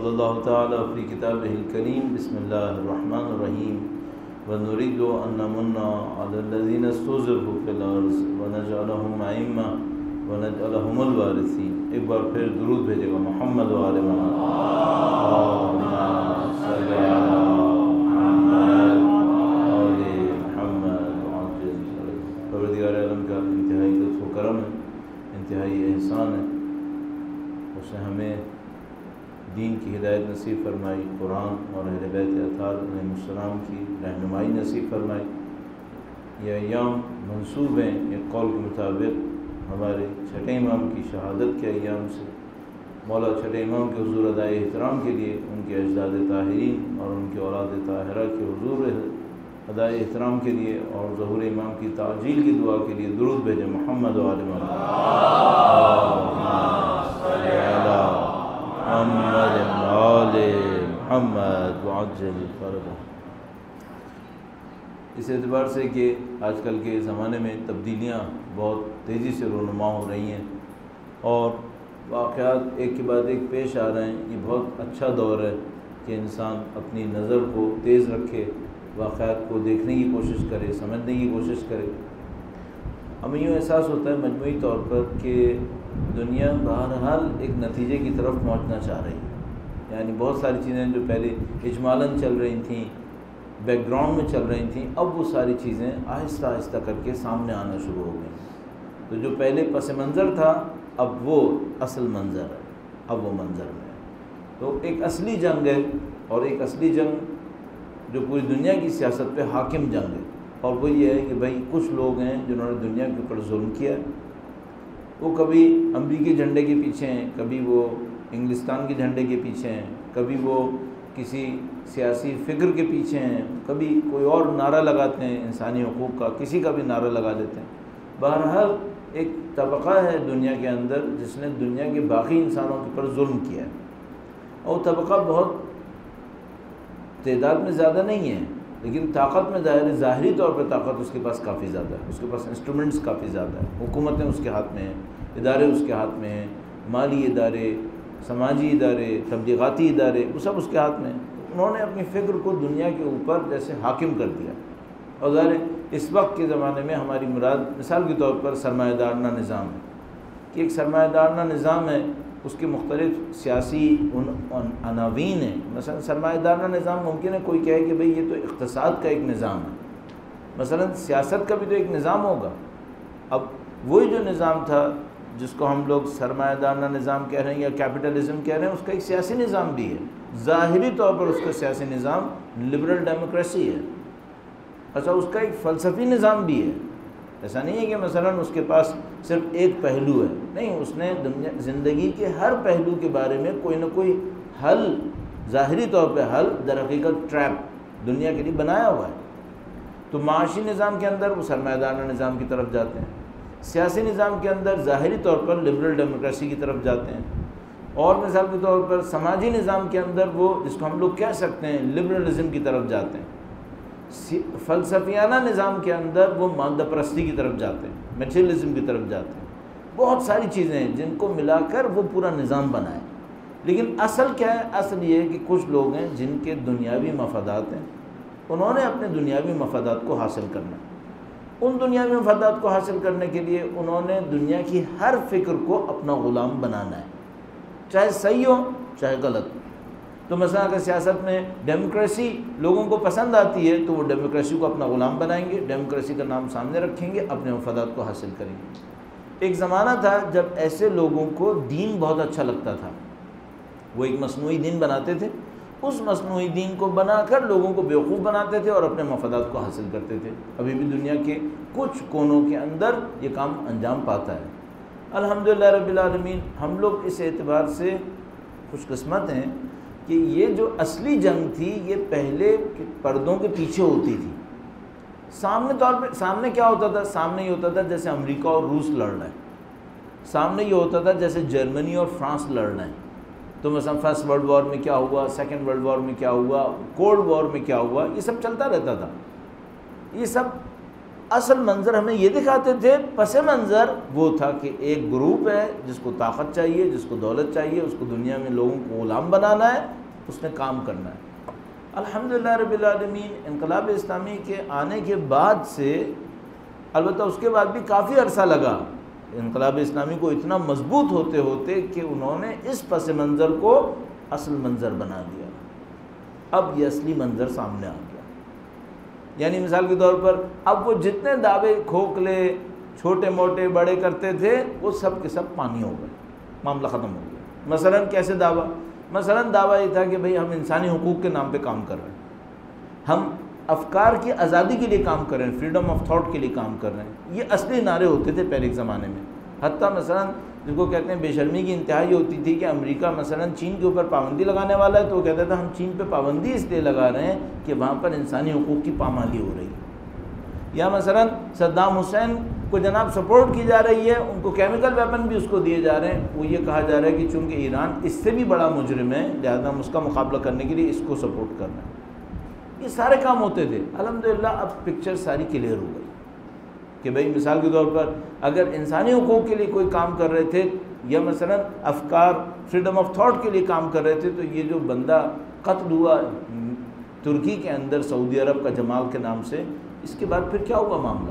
قال اللہ تعالیٰ فی کتابہ الکریم بسم اللہ الرحمن الرحیم وَنُرِيدُ أَن نَّمُنَّ عَلَى الَّذِينَ اسْتُضْعِفُوا فِي الْأَرْضِ وَنَجْعَلَهُمْ أَئِمَّةً وَنَجْعَلَهُمُ الْوَارِثِينَ۔ ایک بار پھر درود بھیجے گا محمد و آل محمد، اللہم صل علی محمد آل محمد وعجل فرجهم۔ پروردگار عالم کا انتہائی لطف و کرم ہے، انتہائی احسان ہے، اس نے ہمیں دین کی ہدایت نصیب فرمائی، قرآن اور اہل بیت اطہار علیہ السلام کی رہنمائی نصیب فرمائی۔ یہ ایام منسوب ہیں ایک قول کے مطابق ہمارے چھٹے امام کی شہادت کے ایام سے، مولا چھٹے امام کے حضور ادائے احترام کے لیے، ان کے اجداد طاہرین اور ان کی اولاد طاہرہ کے حضور ادائے احترام کے لیے اور ظہور امام کی تعجیل کی دعا کے لیے درود بھیجیں محمد و آل محمد، محمد آل محمد وعجل فرجهم۔ اس اعتبار سے کہ آج کل کے زمانے میں تبدیلیاں بہت تیزی سے رونما ہو رہی ہیں اور واقعات ایک کے بعد ایک پیش آ رہے ہیں، یہ بہت اچھا دور ہے کہ انسان اپنی نظر کو تیز رکھے، واقعات کو دیکھنے کی کوشش کرے، سمجھنے کی کوشش کرے۔ ہمیں یوں احساس ہوتا ہے مجموعی طور پر کہ دنیا بہرحال ایک نتیجے کی طرف پہنچنا چاہ رہی ہے، یعنی بہت ساری چیزیں جو پہلے اجمالاً چل رہی تھیں، بیک گراؤنڈ میں چل رہی تھیں، اب وہ ساری چیزیں آہستہ آہستہ کر کے سامنے آنا شروع ہو گئیں۔ تو جو پہلے پس منظر تھا اب وہ اصل منظر ہے، اب وہ منظر میں ہے۔ تو ایک اصلی جنگ ہے، اور ایک اصلی جنگ جو پوری دنیا کی سیاست پہ حاکم جنگ ہے، اور وہ یہ ہے کہ بھائی کچھ لوگ ہیں جنہوں نے دنیا کے اوپر ظلم کیا، وہ کبھی امریکی جھنڈے کے پیچھے ہیں، کبھی وہ انگلستان کے جھنڈے کے پیچھے ہیں، کبھی وہ کسی سیاسی فکر کے پیچھے ہیں، کبھی کوئی اور نعرہ لگاتے ہیں انسانی حقوق کا، کسی کا بھی نعرہ لگا دیتے ہیں۔ بہرحال ایک طبقہ ہے دنیا کے اندر جس نے دنیا کے باقی انسانوں کے اوپر ظلم کیا ہے، اور طبقہ بہت تعداد میں زیادہ نہیں ہے، لیکن طاقت میں ظاہری طور پر طاقت اس کے پاس کافی زیادہ ہے، اس کے پاس انسٹرومنٹس کافی زیادہ ہیں، حکومتیں اس کے ہاتھ میں ہیں، ادارے اس کے ہاتھ میں ہیں، مالی ادارے، سماجی ادارے، تبلیغاتی ادارے، وہ سب اس کے ہاتھ میں ہیں۔ انہوں نے اپنی فکر کو دنیا کے اوپر جیسے حاکم کر دیا، اور ظاہر اس وقت کے زمانے میں ہماری مراد مثال کے طور پر سرمایہ دارانہ نظام ہے، کہ ایک سرمایہ دارانہ نظام ہے، اس کے مختلف سیاسی عناوین ہیں۔ مثلا سرمایہ دارانہ نظام ممکن ہے کوئی کہے کہ بھئی یہ تو اقتصاد کا ایک نظام ہے، مثلا سیاست کا بھی تو ایک نظام ہوگا۔ اب وہی جو نظام تھا جس کو ہم لوگ سرمایہ دارانہ نظام کہہ رہے ہیں یا کیپٹلزم کہہ رہے ہیں، اس کا ایک سیاسی نظام بھی ہے، ظاہری طور پر اس کا سیاسی نظام لبرل ڈیموکریسی ہے۔ اچھا، اس کا ایک فلسفی نظام بھی ہے، ایسا نہیں ہے کہ مثلا اس کے پاس صرف ایک پہلو ہے، نہیں، اس نے زندگی کے ہر پہلو کے بارے میں کوئی نہ کوئی حل، ظاہری طور پہ حل، در حقیقت ٹریپ دنیا کے لیے بنایا ہوا ہے۔ تو معاشی نظام کے اندر وہ سرمایہ دارانہ نظام کی طرف جاتے ہیں، سیاسی نظام کے اندر ظاہری طور پر لبرل ڈیموکریسی کی طرف جاتے ہیں، اور مثال کے طور پر سماجی نظام کے اندر وہ جس کو ہم لوگ کہہ سکتے ہیں لبرلزم کی طرف جاتے ہیں، فلسفیانہ نظام کے اندر وہ مادہ پرستی کی طرف جاتے ہیں، میٹیریلزم کی طرف جاتے ہیں۔ بہت ساری چیزیں ہیں جن کو ملا کر وہ پورا نظام بنا ہے، لیکن اصل کیا ہے؟ اصل یہ ہے کہ کچھ لوگ ہیں جن کے دنیاوی مفادات ہیں، انہوں نے اپنے دنیاوی مفادات کو حاصل کرنا ہے۔ ان دنیاوی مفادات کو حاصل کرنے کے لیے انہوں نے دنیا کی ہر فکر کو اپنا غلام بنانا ہے، چاہے صحیح ہو چاہے غلط ہو۔ تو مثلا اگر سیاست میں ڈیموکریسی لوگوں کو پسند آتی ہے تو وہ ڈیموکریسی کو اپنا غلام بنائیں گے، ڈیموکریسی کا نام سامنے رکھیں گے، اپنے مفادات کو حاصل کریں گے۔ ایک زمانہ تھا جب ایسے لوگوں کو دین بہت اچھا لگتا تھا، وہ ایک مصنوعی دین بناتے تھے، اس مصنوعی دین کو بنا کر لوگوں کو بیوقوف بناتے تھے اور اپنے مفادات کو حاصل کرتے تھے۔ ابھی بھی دنیا کے کچھ کونوں کے اندر یہ کام انجام پاتا ہے۔ الحمدللہ رب العالمین، ہم لوگ اس اعتبار سے خوش قسمت ہیں کہ یہ جو اصلی جنگ تھی یہ پہلے پردوں کے پیچھے ہوتی تھی۔ سامنے کیا ہوتا تھا؟ سامنے یہ ہوتا تھا جیسے امریکہ اور روس لڑ رہے ہیں، سامنے یہ ہوتا تھا جیسے جرمنی اور فرانس لڑ رہے ہیں۔ تو مثلا فرسٹ ورلڈ وار میں کیا ہوا، سیکنڈ ورلڈ وار میں کیا ہوا، کولڈ وار میں کیا ہوا، یہ سب چلتا رہتا تھا۔ یہ سب اصل منظر ہمیں یہ دکھاتے تھے، پس منظر وہ تھا کہ ایک گروپ ہے جس کو طاقت چاہیے، جس کو دولت چاہیے، اس کو دنیا میں لوگوں کو غلام بنانا ہے، اس نے کام کرنا ہے۔ الحمدللہ رب العالمین، انقلاب اسلامی کے آنے کے بعد سے، البتہ اس کے بعد بھی کافی عرصہ لگا انقلاب اسلامی کو اتنا مضبوط ہوتے ہوتے کہ انہوں نے اس پس منظر کو اصل منظر بنا دیا۔ اب یہ اصلی منظر سامنے آ گیا، یعنی مثال کے طور پر اب وہ جتنے دعوے کھوکھلے چھوٹے موٹے بڑے کرتے تھے وہ سب کے سب پانی ہو گئے، معاملہ ختم ہو گیا۔ مثلا کیسے دعویٰ؟ مثلا دعویٰ یہ تھا کہ بھئی ہم انسانی حقوق کے نام پہ کام کر رہے ہیں، ہم افکار کی آزادی کے لیے کام کر رہے ہیں، فریڈم آف تھاٹ کے لیے کام کر رہے ہیں۔ یہ اصلی نعرے ہوتے تھے پہلے کے زمانے میں۔ حتیٰ مثلا جس کو کہتے ہیں بے شرمی کی انتہا یہ ہوتی تھی کہ امریکہ مثلا چین کے اوپر پابندی لگانے والا ہے تو وہ کہتا تھا ہم چین پہ پابندی اس لیے لگا رہے ہیں کہ وہاں پر انسانی حقوق کی پامالی ہو رہی ہے۔ یا مثلا صدام حسین کو جناب سپورٹ کی جا رہی ہے، ان کو کیمیکل ویپن بھی اس کو دیے جا رہے ہیں، وہ یہ کہا جا رہا ہے کہ چونکہ ایران اس سے بھی بڑا مجرم ہے لہذا ہم اس کا مقابلہ کرنے کے لیے اس کو سپورٹ کرنا ہے۔ یہ سارے کام ہوتے تھے۔ الحمدللہ اب پکچر ساری کلیئر ہو گئی کہ بھئی مثال کے طور پر اگر انسانی حقوق کے لیے کوئی کام کر رہے تھے یا مثلا افکار فریڈم آف تھاٹ کے لیے کام کر رہے تھے، تو یہ جو بندہ قتل ہوا ترکی کے اندر سعودی عرب کا جمال کے نام سے، اس کے بعد پھر کیا ہوا معاملہ؟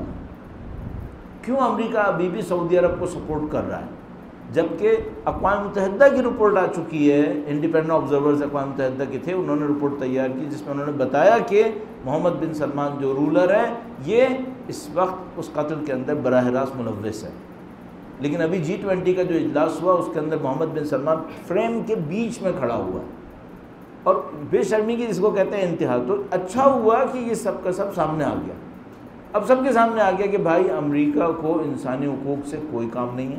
کیوں امریکہ ابھی بھی سعودی عرب کو سپورٹ کر رہا ہے جبکہ اقوام متحدہ کی رپورٹ آ چکی ہے؟ انڈیپینڈنٹ آبزرورز اقوام متحدہ کے تھے، انہوں نے رپورٹ تیار کی جس میں انہوں نے بتایا کہ محمد بن سلمان جو رولر ہے یہ اس وقت اس قتل کے اندر براہ راست ملوث ہے۔ لیکن ابھی G20 کا جو اجلاس ہوا اس کے اندر محمد بن سلمان فریم کے بیچ میں کھڑا ہوا ہے، اور بے شرمی کی جس کو کہتے ہیں انتہا۔ تو اچھا ہوا کہ یہ سب کا سب سامنے آ گیا۔ اب سب کے سامنے آ گیا کہ بھائی امریکہ کو انسانی حقوق سے کوئی کام نہیں ہے،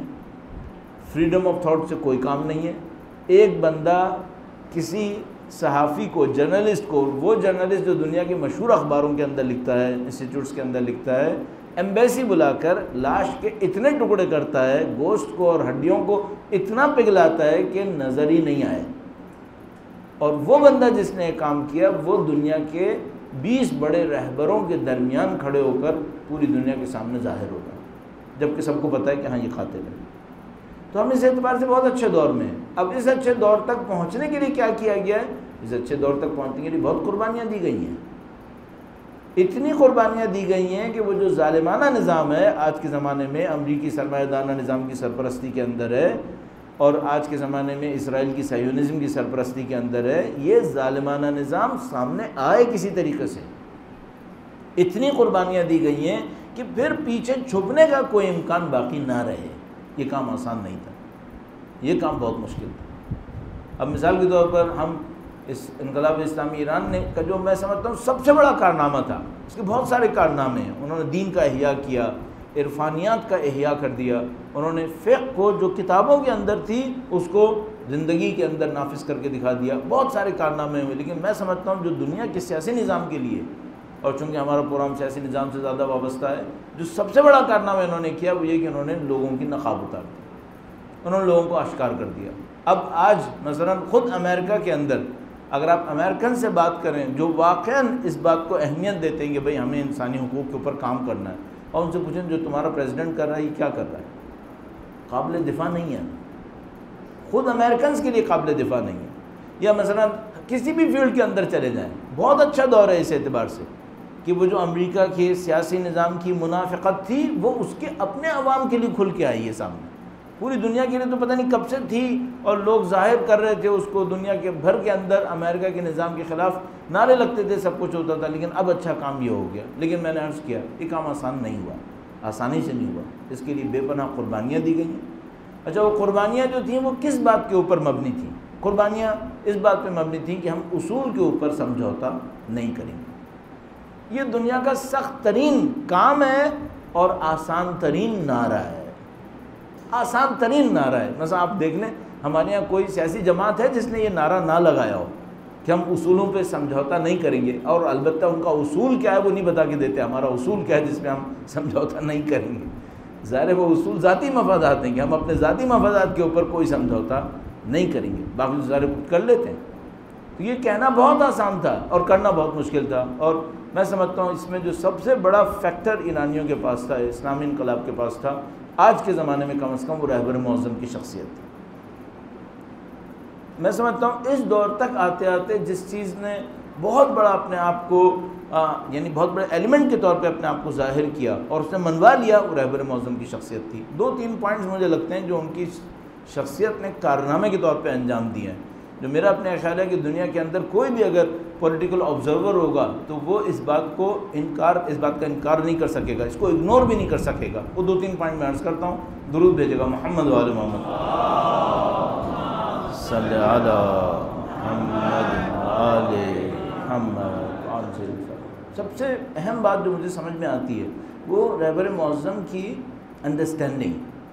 فریڈم آف تھاٹ سے کوئی کام نہیں ہے۔ ایک بندہ کسی صحافی کو، جرنلسٹ کو، وہ جرنلسٹ جو دنیا کے مشہور اخباروں کے اندر لکھتا ہے، انسٹیٹیوٹس کے اندر لکھتا ہے، ایمبیسی بلا کر لاش کے اتنے ٹکڑے کرتا ہے، گوشت کو اور ہڈیوں کو اتنا پگھلاتا ہے کہ نظر ہی نہیں آئے، اور وہ بندہ جس نے کام کیا وہ دنیا کے 20 بڑے رہبروں کے درمیان کھڑے ہو کر پوری دنیا کے سامنے ظاہر ہوگا، جبکہ سب کو پتہ ہے کہ ہاں یہ قاتل ہے۔ تو ہم اس اعتبار سے بہت اچھے دور میں ہیں۔ اب اس اچھے دور تک پہنچنے کے لیے کیا کیا گیا ہے؟ اس اچھے دور تک پہنچنے کے لیے بہت قربانیاں دی گئی ہیں، اتنی قربانیاں دی گئی ہیں کہ وہ جو ظالمانہ نظام ہے آج کے زمانے میں، امریکی سرمایہ دارانہ نظام کی سرپرستی کے اندر ہے، اور آج کے زمانے میں اسرائیل کی صہیونزم کی سرپرستی کے اندر ہے، یہ ظالمانہ نظام سامنے آئے کسی طریقے سے، اتنی قربانیاں دی گئی ہیں کہ پھر پیچھے چھپنے کا کوئی امکان باقی نہ رہے۔ یہ کام آسان نہیں تھا، یہ کام بہت مشکل تھا۔ اب مثال کے طور پر ہم اس انقلاب اسلامی ایران نے کا جو میں سمجھتا ہوں سب سے بڑا کارنامہ تھا، اس کے بہت سارے کارنامے ہیں، انہوں نے دین کا احیاء کیا، عرفانیات کا احیاء کر دیا، انہوں نے فقہ کو جو کتابوں کے اندر تھی اس کو زندگی کے اندر نافذ کر کے دکھا دیا، بہت سارے کارنامے ہوئے۔ لیکن میں سمجھتا ہوں جو دنیا کے سیاسی نظام کے لیے، اور چونکہ ہمارا پروگرام سیاسی نظام سے زیادہ وابستہ ہے، جو سب سے بڑا کارنامہ انہوں نے کیا وہ یہ کہ انہوں نے لوگوں کی نقاب اتار دی، انہوں نے لوگوں کو اشکار کر دیا۔ اب آج مثلا خود امریکہ کے اندر اگر آپ امریکن سے بات کریں جو واقعاً اس بات کو اہمیت دیتے ہیں کہ بھئی ہمیں انسانی حقوق کے اوپر کام کرنا ہے، اور ان سے پوچھیں جو تمہارا پریزیڈنٹ کر رہا ہے یہ کیا کر رہا ہے، قابل دفاع نہیں ہے، خود امریکنز کے لیے قابل دفاع نہیں ہے۔ یا مثلا کسی بھی فیلڈ کے اندر چلے جائیں، بہت اچھا دور ہے اس اعتبار سے کہ وہ جو امریکہ کے سیاسی نظام کی منافقت تھی وہ اس کے اپنے عوام کے لیے کھل کے آئی ہے سامنے، پوری دنیا کے لیے تو پتہ نہیں کب سے تھی، اور لوگ ظاہر کر رہے تھے اس کو، دنیا کے بھر کے اندر امریکہ کے نظام کے خلاف نعرے لگتے تھے، سب کچھ ہوتا تھا، لیکن اب اچھا کام یہ ہو گیا۔ لیکن میں نے عرض کیا یہ کام آسان نہیں ہوا، آسانی سے نہیں ہوا، اس کے لیے بے پناہ قربانیاں دی گئی ہیں۔ اچھا وہ قربانیاں جو تھیں وہ کس بات کے اوپر مبنی تھیں؟ قربانیاں اس بات پہ مبنی تھیں کہ ہم اصول کے اوپر سمجھوتا نہیں کریں گے۔ یہ دنیا کا سخت ترین کام ہے اور آسان ترین نعرہ ہے، آسان ترین نعرہ ہے۔ مثلا آپ دیکھ لیں ہمارے یہاں کوئی سیاسی جماعت ہے جس نے یہ نعرہ نہ لگایا ہو کہ ہم اصولوں پہ سمجھوتا نہیں کریں گے، اور البتہ ان کا اصول کیا ہے وہ نہیں بتا کے دیتے، ہمارا اصول کیا ہے جس میں ہم سمجھوتا نہیں کریں گے۔ ظاہر ہے وہ اصول ذاتی مفادات ہیں کہ ہم اپنے ذاتی مفادات کے اوپر کوئی سمجھوتا نہیں کریں گے، باقی ظاہر کر لیتے ہیں۔ تو یہ کہنا بہت آسان تھا اور کرنا بہت مشکل تھا. اور میں سمجھتا ہوں اس میں جو سب سے بڑا فیکٹر ایرانیوں کے پاس تھا, اسلامی انقلاب کے پاس تھا, آج کے زمانے میں کم از کم وہ رہبر معظم کی شخصیت تھی. میں سمجھتا ہوں اس دور تک آتے آتے جس چیز نے بہت بڑا اپنے آپ کو یعنی بہت بڑے ایلیمنٹ کے طور پہ اپنے آپ کو ظاہر کیا اور اس نے منوا لیا, وہ رہبر معظم کی شخصیت تھی. 2-3 پوائنٹس مجھے لگتے ہیں جو ان کی شخصیت نے کارنامے کے طور پہ انجام دیے ہیں, جو میرا اپنے خیال ہے کہ دنیا کے اندر کوئی بھی اگر پولیٹیکل آبزرور ہوگا تو وہ اس بات کا انکار نہیں کر سکے گا, اس کو اگنور بھی نہیں کر سکے گا. وہ 2-3 پوائنٹ میں عرض کرتا ہوں. درود بھیجے گا محمد و آل محمد صلی علی محمد آل محمد. سب سے اہم بات جو مجھے سمجھ میں آتی ہے وہ رہبر معظم کی انڈرسٹینڈنگ,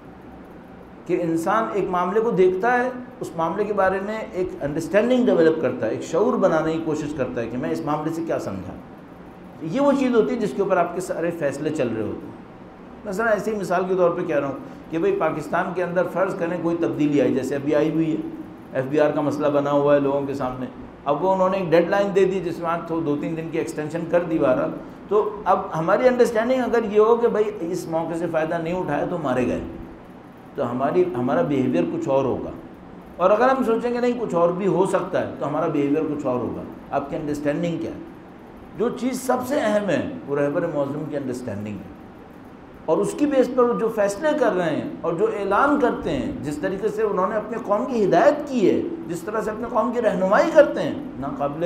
کہ انسان ایک معاملے کو دیکھتا ہے, اس معاملے کے بارے میں ایک انڈرسٹینڈنگ ڈیولپ کرتا ہے, ایک شعور بنانے کی کوشش کرتا ہے کہ میں اس معاملے سے کیا سمجھا. یہ وہ چیز ہوتی ہے جس کے اوپر آپ کے سارے فیصلے چل رہے ہوتے ہیں. مثلا ایسے ہی مثال کے طور پہ کہہ رہا ہوں کہ بھئی پاکستان کے اندر فرض کریں کوئی تبدیلی آئی, جیسے ابھی آئی ہوئی ہے, FBR کا مسئلہ بنا ہوا ہے لوگوں کے سامنے. اب وہ انہوں نے ایک ڈیڈ لائن دے دی جس میں 2-3 دن کی ایکسٹینشن کر دی بہرحال. تو اب ہماری انڈرسٹینڈنگ اگر یہ ہو کہ بھائی اس موقع سے فائدہ نہیں اٹھایا تو مارے گئے, تو ہمارا بیہیویئر کچھ اور ہوگا. اور اگر ہم سوچیں کہ نہیں کچھ اور بھی ہو سکتا ہے تو ہمارا بیہیویئر کچھ اور ہوگا. آپ کی انڈرسٹینڈنگ کیا ہے؟ جو چیز سب سے اہم ہے وہ رہبر معظم کی انڈرسٹینڈنگ ہے, اور اس کی بیس پر جو فیصلے کر رہے ہیں اور جو اعلان کرتے ہیں, جس طریقے سے انہوں نے اپنے قوم کی ہدایت کی ہے, جس طرح سے اپنے قوم کی رہنمائی کرتے ہیں, ناقابل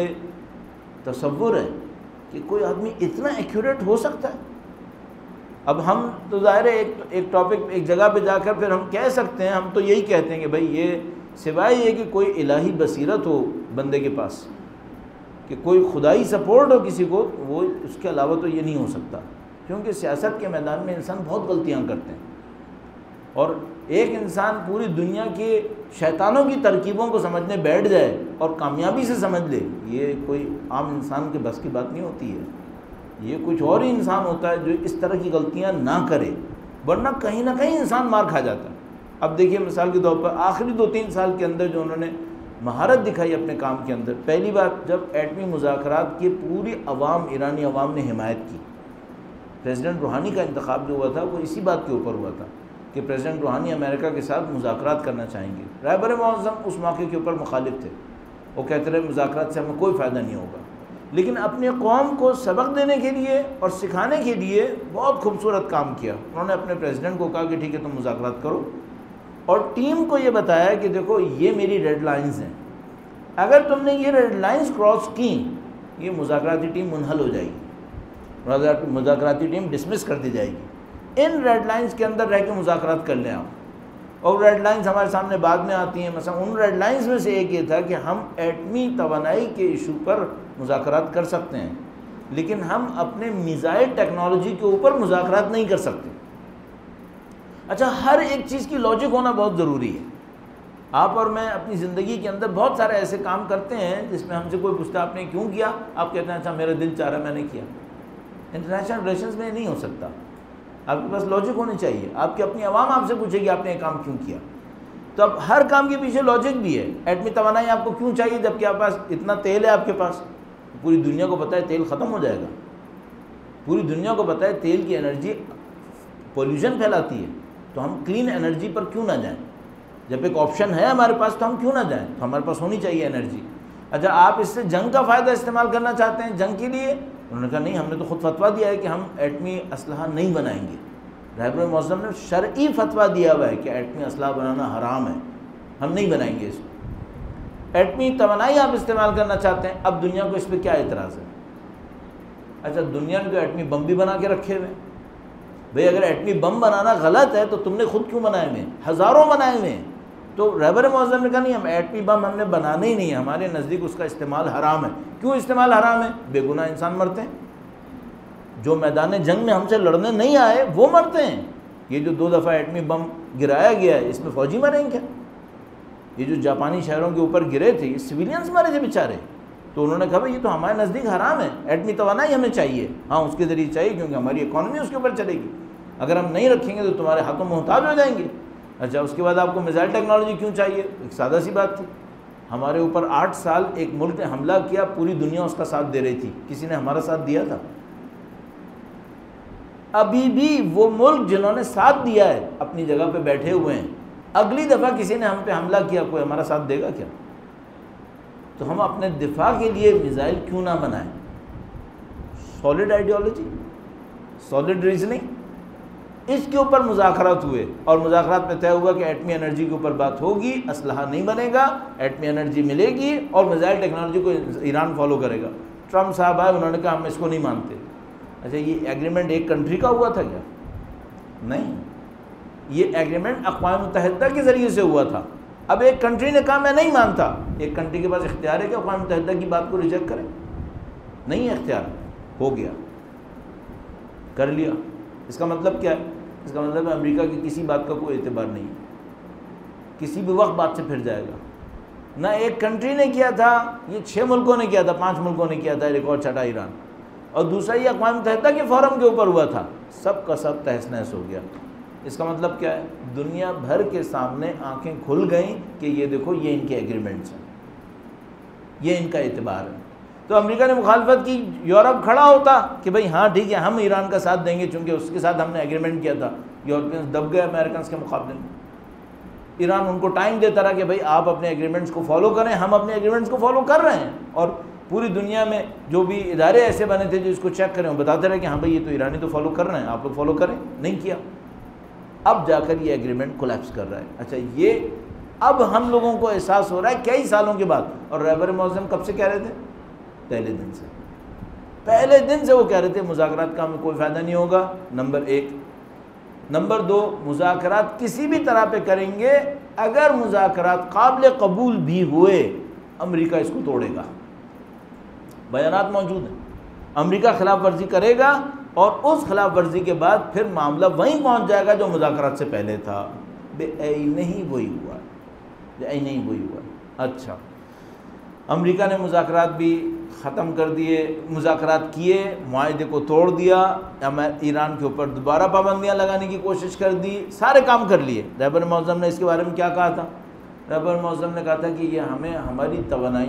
تصور ہے کہ کوئی آدمی اتنا ایکوریٹ ہو سکتا ہے. اب ہم تو ظاہر ہے ایک ٹاپک ایک جگہ پہ جا کر پھر ہم کہہ سکتے ہیں, ہم تو یہی کہتے ہیں کہ بھئی یہ سوائے یہ کہ کوئی الہی بصیرت ہو بندے کے پاس, کہ کوئی خدائی سپورٹ ہو کسی کو, وہ اس کے علاوہ تو یہ نہیں ہو سکتا. کیونکہ سیاست کے میدان میں انسان بہت غلطیاں کرتے ہیں, اور ایک انسان پوری دنیا کے شیطانوں کی ترکیبوں کو سمجھنے بیٹھ جائے اور کامیابی سے سمجھ لے, یہ کوئی عام انسان کے بس کی بات نہیں ہوتی ہے. یہ کچھ اور ہی انسان ہوتا ہے جو اس طرح کی غلطیاں نہ کرے, ورنہ کہیں نہ کہیں انسان مار کھا جاتا ہے. اب دیکھیے مثال کے طور پر آخری 2-3 سال کے اندر جو انہوں نے مہارت دکھائی اپنے کام کے اندر, پہلی بات جب ایٹمی مذاکرات کی پوری ایرانی عوام نے حمایت کی. پریزیڈنٹ روحانی کا انتخاب جو ہوا تھا وہ اسی بات کے اوپر ہوا تھا کہ پریزیڈنٹ روحانی امریکہ کے ساتھ مذاکرات کرنا چاہیں گے. رہبر معظم اس موقع کے اوپر مخالف تھے, وہ کہتے رہے مذاکرات سے ہمیں کوئی فائدہ نہیں ہوگا. لیکن اپنے قوم کو سبق دینے کے لیے اور سکھانے کے لیے بہت خوبصورت کام کیا. انہوں نے اپنے پریزیڈنٹ کو کہا کہ ٹھیک ہے تم مذاکرات کرو, اور ٹیم کو یہ بتایا کہ دیکھو یہ میری ریڈ لائنز ہیں, اگر تم نے یہ ریڈ لائنز کراس کی یہ مذاکراتی ٹیم منحل ہو جائے گی, مذاکراتی ٹیم ڈسمس کر دی جائے گی. ان ریڈ لائنز کے اندر رہ کے مذاکرات کر لیں آپ. اور ریڈ لائنز ہمارے سامنے بعد میں آتی ہیں. مثلا ان ریڈ لائنز میں سے ایک یہ تھا کہ ہم ایٹمی توانائی کے ایشو پر مذاکرات کر سکتے ہیں, لیکن ہم اپنے میزائل ٹیکنالوجی کے اوپر مذاکرات نہیں کر سکتے. اچھا, ہر ایک چیز کی لاجک ہونا بہت ضروری ہے. آپ اور میں اپنی زندگی کے اندر بہت سارے ایسے کام کرتے ہیں جس میں ہم سے کوئی پوچھتا آپ نے کیوں کیا, آپ کہتے ہیں اچھا میرا دل چاہ رہا ہے میں نے کیا. انٹرنیشنل ریلیشنز میں نہیں ہو سکتا. آپ کے پاس لاجک ہونی چاہیے. آپ کی اپنی عوام آپ سے پوچھے گی آپ نے یہ کام کیوں کیا. تو اب ہر کام کے پیچھے لاجک بھی ہے. ایٹمی توانائی آپ کو کیوں چاہیے جب کہ آپ پاس اتنا تیل ہے, آپ کے پاس پوری دنیا کو پتہ ہے تیل ختم ہو جائے گا. پوری دنیا کو پتہ ہے تیل کی انرجی پولوشن پھیلاتی ہے, تو ہم کلین انرجی پر کیوں نہ جائیں. جب ایک آپشن ہے ہمارے پاس تو ہم کیوں نہ جائیں, تو ہمارے پاس ہونی چاہیے انرجی. اچھا, آپ اس سے جنگ کا فائدہ استعمال کرنا چاہتے ہیں جنگ کے لیے, انہوں نے کہا نہیں, ہم نے تو خود فتویٰ دیا ہے کہ ہم ایٹمی اسلحہ نہیں بنائیں گے. رہبر معظم نے شرعی فتویٰ دیا ہوا ہے کہ ایٹمی اسلحہ بنانا حرام ہے, ہم نہیں بنائیں گے اس کو. ایٹمی توانائی آپ استعمال کرنا چاہتے ہیں, اب دنیا کو اس پہ کیا اعتراض ہے. اچھا, دنیا نے تو ایٹمی بم بھی بنا کے رکھے ہوئے. بھئی اگر ایٹمی بم بنانا غلط ہے تو تم نے خود کیوں بنائے ہوئے, ہزاروں بنائے ہوئے ہیں. تو رہبر معظم نے کہا نہیں, ہم ایٹمی بم ہم نے بنانا ہی نہیں ہے, ہمارے نزدیک اس کا استعمال حرام ہے. کیوں استعمال حرام ہے؟ بے گناہ انسان مرتے ہیں. جو میدان جنگ میں ہم سے لڑنے نہیں آئے وہ مرتے ہیں. یہ جو 2 دفعہ ایٹمی بم گرایا گیا ہے اس میں فوجی مریں کیا؟ یہ جو جاپانی شہروں کے اوپر گرے تھے یہ سویلینز مرے تھے بیچارے. تو انہوں نے کہا بھائی یہ تو ہمارے نزدیک حرام ہے, ایٹمی توانائی ہمیں چاہیے. ہاں اس کے ذریعے چاہیے کیونکہ ہماری اکانومی اس کے اوپر چلے گی. اگر ہم نہیں رکھیں گے تو تمہارے ہاتھوں محتاج ہو جائیں گے. اچھا, اس کے بعد آپ کو میزائل ٹیکنالوجی کیوں چاہیے؟ ایک سادہ سی بات تھی. ہمارے اوپر 8 سال ایک ملک نے حملہ کیا، پوری دنیا اس کا ساتھ دے رہی تھی، کسی نے ہمارا ساتھ دیا تھا؟ ابھی بھی وہ ملک جنہوں نے ساتھ دیا ہے اپنی جگہ پہ بیٹھے ہوئے ہیں، اگلی دفعہ کسی نے ہم پہ حملہ کیا، کوئی ہمارا ساتھ دے گا کیا؟ تو ہم اپنے دفاع کے لیے میزائل کیوں نہ بنائیں؟ سالڈ آئیڈیالوجی، سالڈ ریزننگ، اس کے اوپر مذاکرات ہوئے، اور مذاکرات میں طے ہوا کہ ایٹمی انرجی کے اوپر بات ہوگی، اسلحہ نہیں بنے گا، ایٹمی انرجی ملے گی اور میزائل ٹیکنالوجی کو ایران فالو کرے گا۔ ٹرمپ صاحب آئے، انہوں نے کہا ہم اس کو نہیں مانتے۔ اچھا، یہ ایگریمنٹ ایک کنٹری کا ہوا تھا کیا؟ نہیں، یہ ایگریمنٹ اقوام متحدہ کے ذریعے سے ہوا تھا۔ اب ایک کنٹری نے کہا میں نہیں مانتا، ایک کنٹری کے پاس اختیار ہے کہ اقوام متحدہ کی بات کو ریجیکٹ کرے؟ نہیں ہے اختیار، ہو گیا، کر لیا۔ اس کا مطلب کیا ہے؟ اس کا مطلب ہے امریکہ کی کسی بات کا کوئی اعتبار نہیں ہے، کسی بھی وقت بات سے پھر جائے گا۔ نہ ایک کنٹری نے کیا تھا، یہ 6 ملکوں نے کیا تھا، 5 ملکوں نے کیا تھا، ریکارڈ چھٹا ایران، اور دوسرا یہ اقوام متحدہ کے فورم کے اوپر ہوا تھا، سب کا سب تہس نہس ہو گیا۔ اس کا مطلب کیا ہے؟ دنیا بھر کے سامنے آنکھیں کھل گئیں کہ یہ دیکھو، یہ ان کے ایگریمنٹس ہیں، یہ ان کا اعتبار ہے۔ تو امریکہ نے مخالفت کی، یورپ کھڑا ہوتا کہ بھئی ہاں ٹھیک ہے، ہم ایران کا ساتھ دیں گے چونکہ اس کے ساتھ ہم نے ایگریمنٹ کیا تھا۔ یورپینز دب گئے امریکنز کے مقابلے میں۔ ایران ان کو ٹائم دیتا رہا کہ بھئی آپ اپنے ایگریمنٹس کو فالو کریں، ہم اپنے ایگریمنٹس کو فالو کر رہے ہیں، اور پوری دنیا میں جو بھی ادارے ایسے بنے تھے جو اس کو چیک کریں، وہ بتاتے رہے کہ ہاں بھئی یہ تو ایرانی تو فالو کر رہے ہیں، آپ لوگ فالو کریں، نہیں کیا۔ اب جا کر یہ ایگریمنٹ کولیپس کر رہا ہے۔ اچھا، یہ اب ہم لوگوں کو احساس ہو رہا ہے کئی سالوں کے بعد، اور رہبر معظم کب سے کہہ رہے تھے؟ پہلے دن سے وہ کہہ رہے تھے مذاکرات کا ہمیں کوئی فائدہ نہیں ہوگا، نمبر 1۔ نمبر 2، مذاکرات کسی بھی طرح پہ کریں گے، اگر مذاکرات قابل قبول بھی ہوئے، امریکہ اس کو توڑے گا۔ بیانات موجود ہیں، امریکہ خلاف ورزی کرے گا، اور اس خلاف ورزی کے بعد پھر معاملہ وہیں پہنچ جائے گا جو مذاکرات سے پہلے تھا۔ بے نہیں وہی ہوا، بے نہیں وہی ہوا۔ اچھا، امریکہ نے مذاکرات بھی ختم کر دیے، مذاکرات کیے، معاہدے کو توڑ دیا، ایران کے اوپر دوبارہ پابندیاں لگانے کی کوشش کر دی، سارے کام کر لیے۔ رہبر معظم نے اس کے بارے میں کیا کہا تھا؟ رہبر معظم نے کہا تھا کہ یہ ہمیں ہماری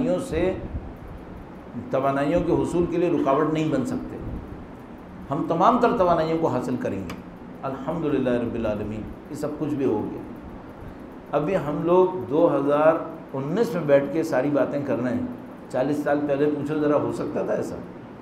توانائیوں کے حصول کے لیے رکاوٹ نہیں بن سکتے، ہم تمام تر توانائیوں کو حاصل کریں گے۔ الحمدللہ رب العالمین، یہ سب کچھ بھی ہو گیا۔ ابھی ہم لوگ 2019 میں بیٹھ کے ساری باتیں کر رہے ہیں، 40 سال پہلے پوچھو ذرا، ہو سکتا تھا ایسا؟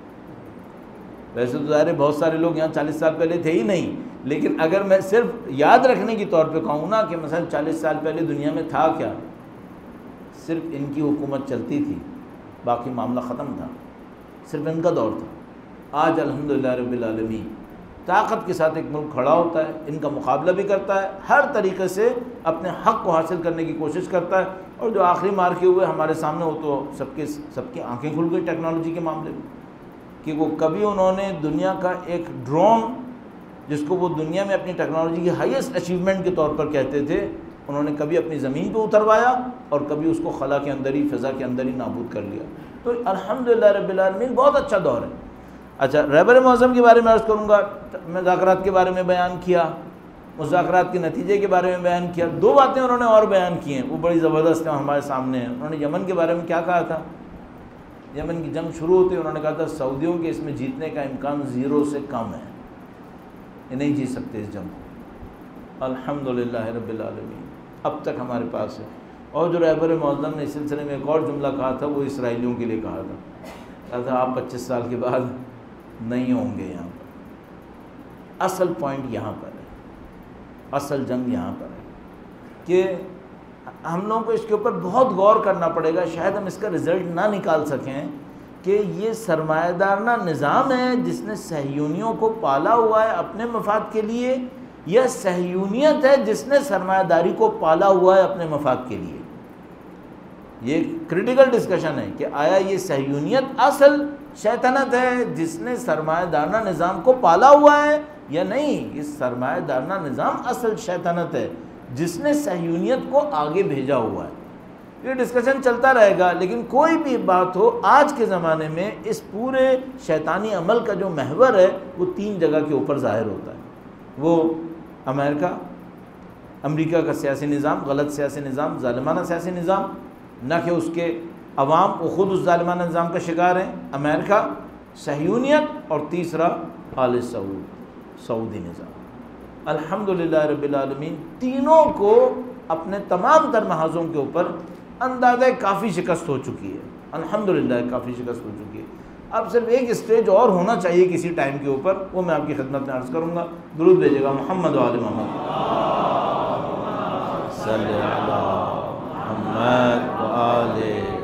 ویسے تو ظاہر ہے بہت سارے لوگ یہاں 40 سال پہلے تھے ہی نہیں، لیکن اگر میں صرف یاد رکھنے کی طور پہ کہوں نا کہ مثلا 40 سال پہلے دنیا میں تھا کیا، صرف ان کی حکومت چلتی تھی، باقی معاملہ ختم تھا، صرف ان کا دور تھا۔ آج الحمدللہ رب العالمین طاقت کے ساتھ ایک ملک کھڑا ہوتا ہے، ان کا مقابلہ بھی کرتا ہے، ہر طریقے سے اپنے حق کو حاصل کرنے کی کوشش کرتا ہے، اور جو آخری مار کے ہوئے ہمارے سامنے ہو تو سب کی آنکھیں کھل گئی ٹیکنالوجی کے معاملے میں، کہ وہ کبھی انہوں نے دنیا کا ایک ڈرون، جس کو وہ دنیا میں اپنی ٹیکنالوجی کی ہائیسٹ اچیومنٹ کے طور پر کہتے تھے، انہوں نے کبھی اپنی زمین پہ اتروایا اور کبھی اس کو خلا کے اندر ہی، فضا کے اندر ہی نابود کر لیا۔ تو الحمدللہ رب العالمین بہت اچھا دور ہے۔ اچھا، رہبر معظم کے بارے میں عرض کروں گا، مذاکرات کے بارے میں بیان کیا، مذاکرات کے نتیجے کے بارے میں بیان کیا۔ 2 باتیں انہوں نے اور بیان کی ہیں، وہ بڑی زبردست ہیں، ہمارے سامنے ہیں۔ انہوں نے یمن کے بارے میں کیا کہا تھا؟ یمن کی جنگ شروع ہوتی ہے، انہوں نے کہا تھا سعودیوں کے اس میں جیتنے کا امکان 0 سے کم ہے، یہ نہیں جیت سکتے اس جنگ کو۔ الحمدللہ رب العالمین اب تک ہمارے پاس ہے۔ اور جو رہبر معظم نے اس سلسلے میں ایک اور جملہ کہا تھا، وہ اسرائیلیوں کے لیے کہا تھا آپ 25 سال کے بعد نہیں ہوں گے یہاں پر۔ اصل پوائنٹ یہاں پر ہے، اصل جنگ یہاں پر ہے کہ ہم لوگوں کو اس کے اوپر بہت غور کرنا پڑے گا، شاید ہم اس کا رزلٹ نہ نکال سکیں کہ یہ سرمایہ دارانہ نظام ہے جس نے صہیونیوں کو پالا ہوا ہے اپنے مفاد کے لیے، یا صہیونیت ہے جس نے سرمایہ داری کو پالا ہوا ہے اپنے مفاد کے لیے۔ یہ کرٹیکل ڈسکشن ہے کہ آیا یہ صہیونیت اصل شیطنت ہے جس نے سرمایہ دارانہ نظام کو پالا ہوا ہے، یا نہیں یہ سرمایہ دارانہ نظام اصل شیطنت ہے جس نے صہیونیت کو آگے بھیجا ہوا ہے۔ یہ ڈسکشن چلتا رہے گا، لیکن کوئی بھی بات ہو، آج کے زمانے میں اس پورے شیطانی عمل کا جو محور ہے وہ 3 جگہ کے اوپر ظاہر ہوتا ہے۔ وہ امریکہ کا سیاسی نظام، غلط سیاسی نظام، ظالمانہ سیاسی نظام، نہ کہ اس کے عوام وہ خود اس ظالمانہ نظام کا شکار ہیں، امریکہ، صہیونیت، اور تیسرا آل سعودی نظام۔ الحمدللہ رب العالمین تینوں کو اپنے تمام تر محاذوں کے اوپر اندازہ کافی شکست ہو چکی ہے، الحمدللہ کافی شکست ہو چکی ہے۔ اب صرف ایک اسٹیج اور ہونا چاہیے کسی ٹائم کے اوپر، وہ میں آپ کی خدمت میں عرض کروں گا۔ درود بھیجے گا محمد و آل محمد، صلی علی محمد و آل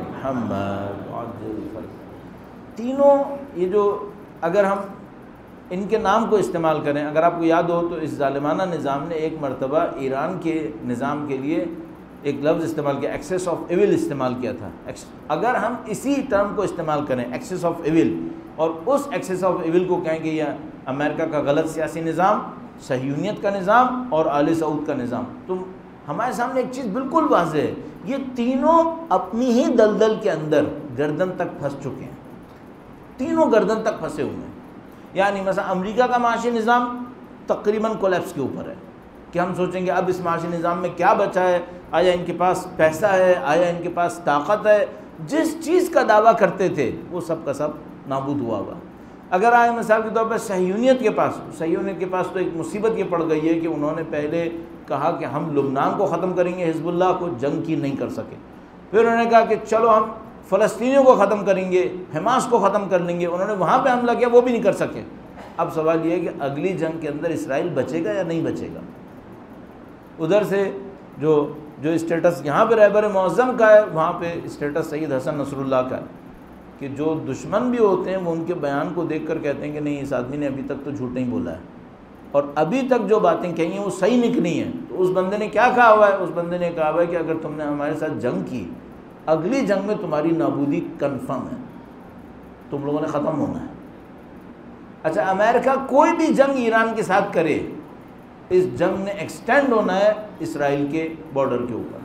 محمد وعجل فرج۔ تینوں یہ جو اگر ہم ان کے نام کو استعمال کریں، اگر آپ کو یاد ہو تو اس ظالمانہ نظام نے ایک مرتبہ ایران کے نظام کے لیے ایک لفظ استعمال کیا، ایکسیس آف ایول استعمال کیا تھا۔ اگر ہم اسی ٹرم کو استعمال کریں، ایکسیس آف ایول، اور اس ایکسیس آف ایول کو کہیں کہ یہ امریکہ کا غلط سیاسی نظام، صہیونیت کا نظام اور آل سعود کا نظام، تو ہمارے سامنے ایک چیز بالکل واضح ہے، یہ تینوں اپنی ہی دلدل کے اندر گردن تک پھنس چکے ہیں، تینوں گردن تک پھنسے ہوئے ہیں۔ یعنی مثلا امریکہ کا معاشی نظام تقریباً کولیپس کے اوپر ہے، کہ ہم سوچیں گے اب اس معاشی نظام میں کیا بچا ہے، آیا ان کے پاس پیسہ ہے، آیا ان کے پاس طاقت ہے، جس چیز کا دعویٰ کرتے تھے وہ سب کا سب نابود ہوا ہوا۔ اگر آئے مثال کے طور پر صہیونیت کے پاس تو ایک مصیبت یہ پڑ گئی ہے کہ انہوں نے پہلے کہا کہ ہم لبنان کو ختم کریں گے، حزب اللہ کو جنگ کی نہیں کر سکے، پھر انہوں نے کہا کہ چلو ہم فلسطینیوں کو ختم کریں گے، حماس کو ختم کر لیں گے، انہوں نے وہاں پہ حملہ کیا، وہ بھی نہیں کر سکے۔ اب سوال یہ ہے کہ اگلی جنگ کے اندر اسرائیل بچے گا یا نہیں بچے گا؟ ادھر سے جو اسٹیٹس یہاں پہ رہبر معظم کا ہے، وہاں پہ اسٹیٹس سید حسن نصر اللہ کا ہے، کہ جو دشمن بھی ہوتے ہیں وہ ان کے بیان کو دیکھ کر کہتے ہیں کہ نہیں اس آدمی نے ابھی تک تو جھوٹ نہیں بولا ہے، اور ابھی تک جو باتیں کہی ہیں وہ صحیح نکلی ہیں۔ تو اس بندے نے کیا کہا ہوا ہے؟ اس بندے نے کہا ہوا ہے کہ اگر تم نے ہمارے ساتھ جنگ کی، اگلی جنگ میں تمہاری نابودی کنفرم ہے، تم لوگوں نے ختم ہونا ہے۔ اچھا، امریکہ کوئی بھی جنگ ایران کے ساتھ کرے، اس جنگ نے ایکسٹینڈ ہونا ہے اسرائیل کے بارڈر کے اوپر۔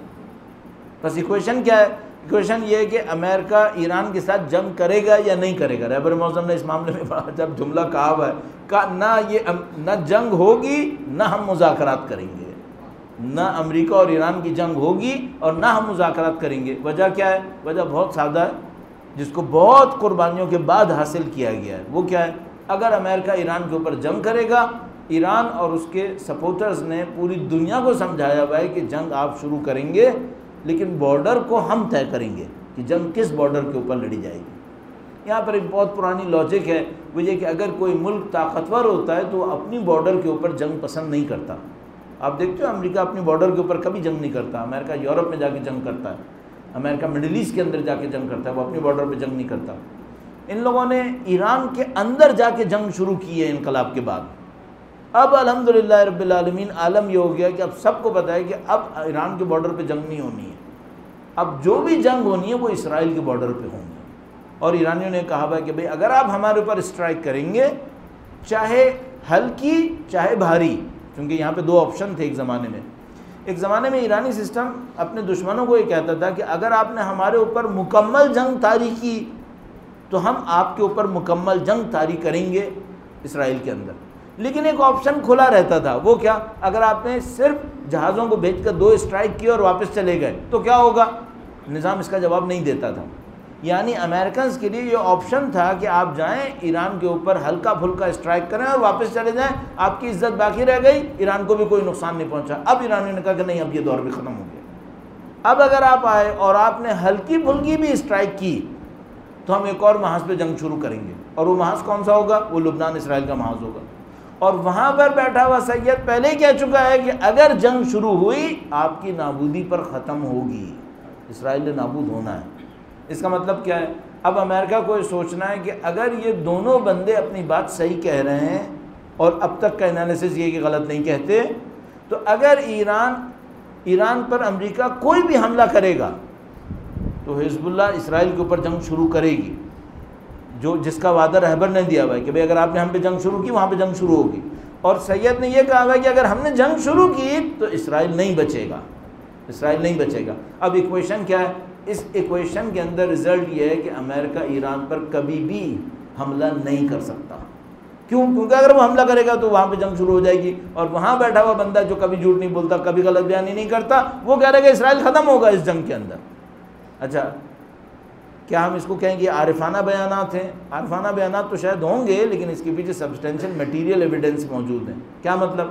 بس ایکویشن کیا ہے؟ ایکویشن یہ ہے کہ امریکہ ایران کے ساتھ جنگ کرے گا یا نہیں کرے گا۔ رہبر معظم نے اس معاملے میں بڑا جب جملہ کہا ہوا ہے، کہا نہ جنگ ہوگی نہ ہم مذاکرات کریں گے، نہ امریکہ اور ایران کی جنگ ہوگی اور نہ ہم مذاکرات کریں گے۔ وجہ کیا ہے؟ وجہ بہت سادہ ہے، جس کو بہت قربانیوں کے بعد حاصل کیا گیا ہے۔ وہ کیا ہے؟ اگر امریکہ ایران کے اوپر جنگ کرے گا، ایران اور اس کے سپورٹرز نے پوری دنیا کو سمجھایا ہوا ہے کہ جنگ آپ شروع کریں گے لیکن بارڈر کو ہم طے کریں گے کہ جنگ کس بارڈر کے اوپر لڑی جائے گی۔ یہاں پر ایک بہت پرانی لاجک ہے، وہ یہ کہ اگر کوئی ملک طاقتور ہوتا ہے تو وہ اپنی بارڈر کے اوپر جنگ پسند نہیں کرتا۔ آپ دیکھتے ہو امریکہ اپنی بارڈر کے اوپر کبھی جنگ نہیں کرتا، امریکہ یورپ میں جا کے جنگ کرتا ہے، امریکہ مڈل ایسٹ کے اندر جا کے جنگ کرتا ہے، وہ اپنی بارڈر پہ جنگ نہیں کرتا۔ ان لوگوں نے ایران کے اندر جا کے جنگ شروع کی ہے انقلاب کے بعد۔ اب الحمدللہ رب العالمین عالم یہ ہو گیا کہ اب سب کو پتہ ہے کہ اب ایران کے بارڈر پہ جنگ نہیں ہونی ہے، اب جو بھی جنگ ہونی ہے وہ اسرائیل کے بارڈر پہ ہوں گی۔ اور ایرانیوں نے کہا ہے کہ بھئی اگر آپ ہمارے اوپر اسٹرائک کریں گے، چاہے ہلکی چاہے بھاری، کیونکہ یہاں پہ دو آپشن تھے ایک زمانے میں ایرانی سسٹم اپنے دشمنوں کو یہ کہتا تھا کہ اگر آپ نے ہمارے اوپر مکمل جنگ طاری کی تو ہم آپ کے اوپر مکمل جنگ طاری کریں گے اسرائیل کے اندر۔ لیکن ایک آپشن کھلا رہتا تھا، وہ کیا؟ اگر آپ نے صرف جہازوں کو بھیج کر 2 اسٹرائک کیے اور واپس چلے گئے تو کیا ہوگا؟ نظام اس کا جواب نہیں دیتا تھا۔ یعنی امریکنز کے لیے یہ آپشن تھا کہ آپ جائیں ایران کے اوپر ہلکا پھلکا اسٹرائک کریں اور واپس چلے جائیں، آپ کی عزت باقی رہ گئی، ایران کو بھی کوئی نقصان نہیں پہنچا۔ اب ایرانیوں نے کہا کہ نہیں، اب یہ دور بھی ختم ہو گیا، اب اگر آپ آئے اور آپ نے ہلکی پھلکی بھی اسٹرائک کی تو ہم ایک اور محاذ پہ جنگ شروع کریں گے، اور وہ محاذ کون سا ہوگا؟ وہ لبنان اسرائیل کا محاذ ہوگا۔ اور وہاں پر بیٹھا ہوا سید پہلے ہی کہہ چکا ہے کہ اگر جنگ شروع ہوئی آپ کی نابودی پر ختم ہوگی، اسرائیل نے نابود ہونا ہے۔ اس کا مطلب کیا ہے؟ اب امریکہ کو یہ سوچنا ہے کہ اگر یہ دونوں بندے اپنی بات صحیح کہہ رہے ہیں اور اب تک کا انالیسس یہ کہ غلط نہیں کہتے، تو اگر ایران پر امریکہ کوئی بھی حملہ کرے گا تو حزب اللہ اسرائیل کے اوپر جنگ شروع کرے گی، جس کا وعدہ رہبر نے دیا ہوا ہے کہ بھئی اگر آپ نے ہم پہ جنگ شروع کی وہاں پہ جنگ شروع ہوگی۔ اور سید نے یہ کہا ہوا ہے کہ اگر ہم نے جنگ شروع کی تو اسرائیل نہیں بچے گا، اسرائیل نہیں بچے گا۔ اب ایکویشن کیا ہے؟ اس ایکویشن کے اندر رزلٹ یہ ہے کہ امریکہ ایران پر کبھی بھی حملہ نہیں کر سکتا۔ کیوں؟ کیونکہ اگر وہ حملہ کرے گا تو وہاں پہ جنگ شروع ہو جائے گی، اور وہاں بیٹھا ہوا بندہ جو کبھی جھوٹ نہیں بولتا، کبھی غلط بیانی نہیں کرتا، وہ کہہ رہے کہ اسرائیل ختم ہوگا اس جنگ کے اندر۔ اچھا کیا ہم اس کو کہیں گے عارفانہ بیانات ہیں؟ عارفانہ بیانات تو شاید ہوں گے، لیکن اس کے پیچھے سبسٹینشل میٹیریل ایویڈنس موجود ہیں۔ کیا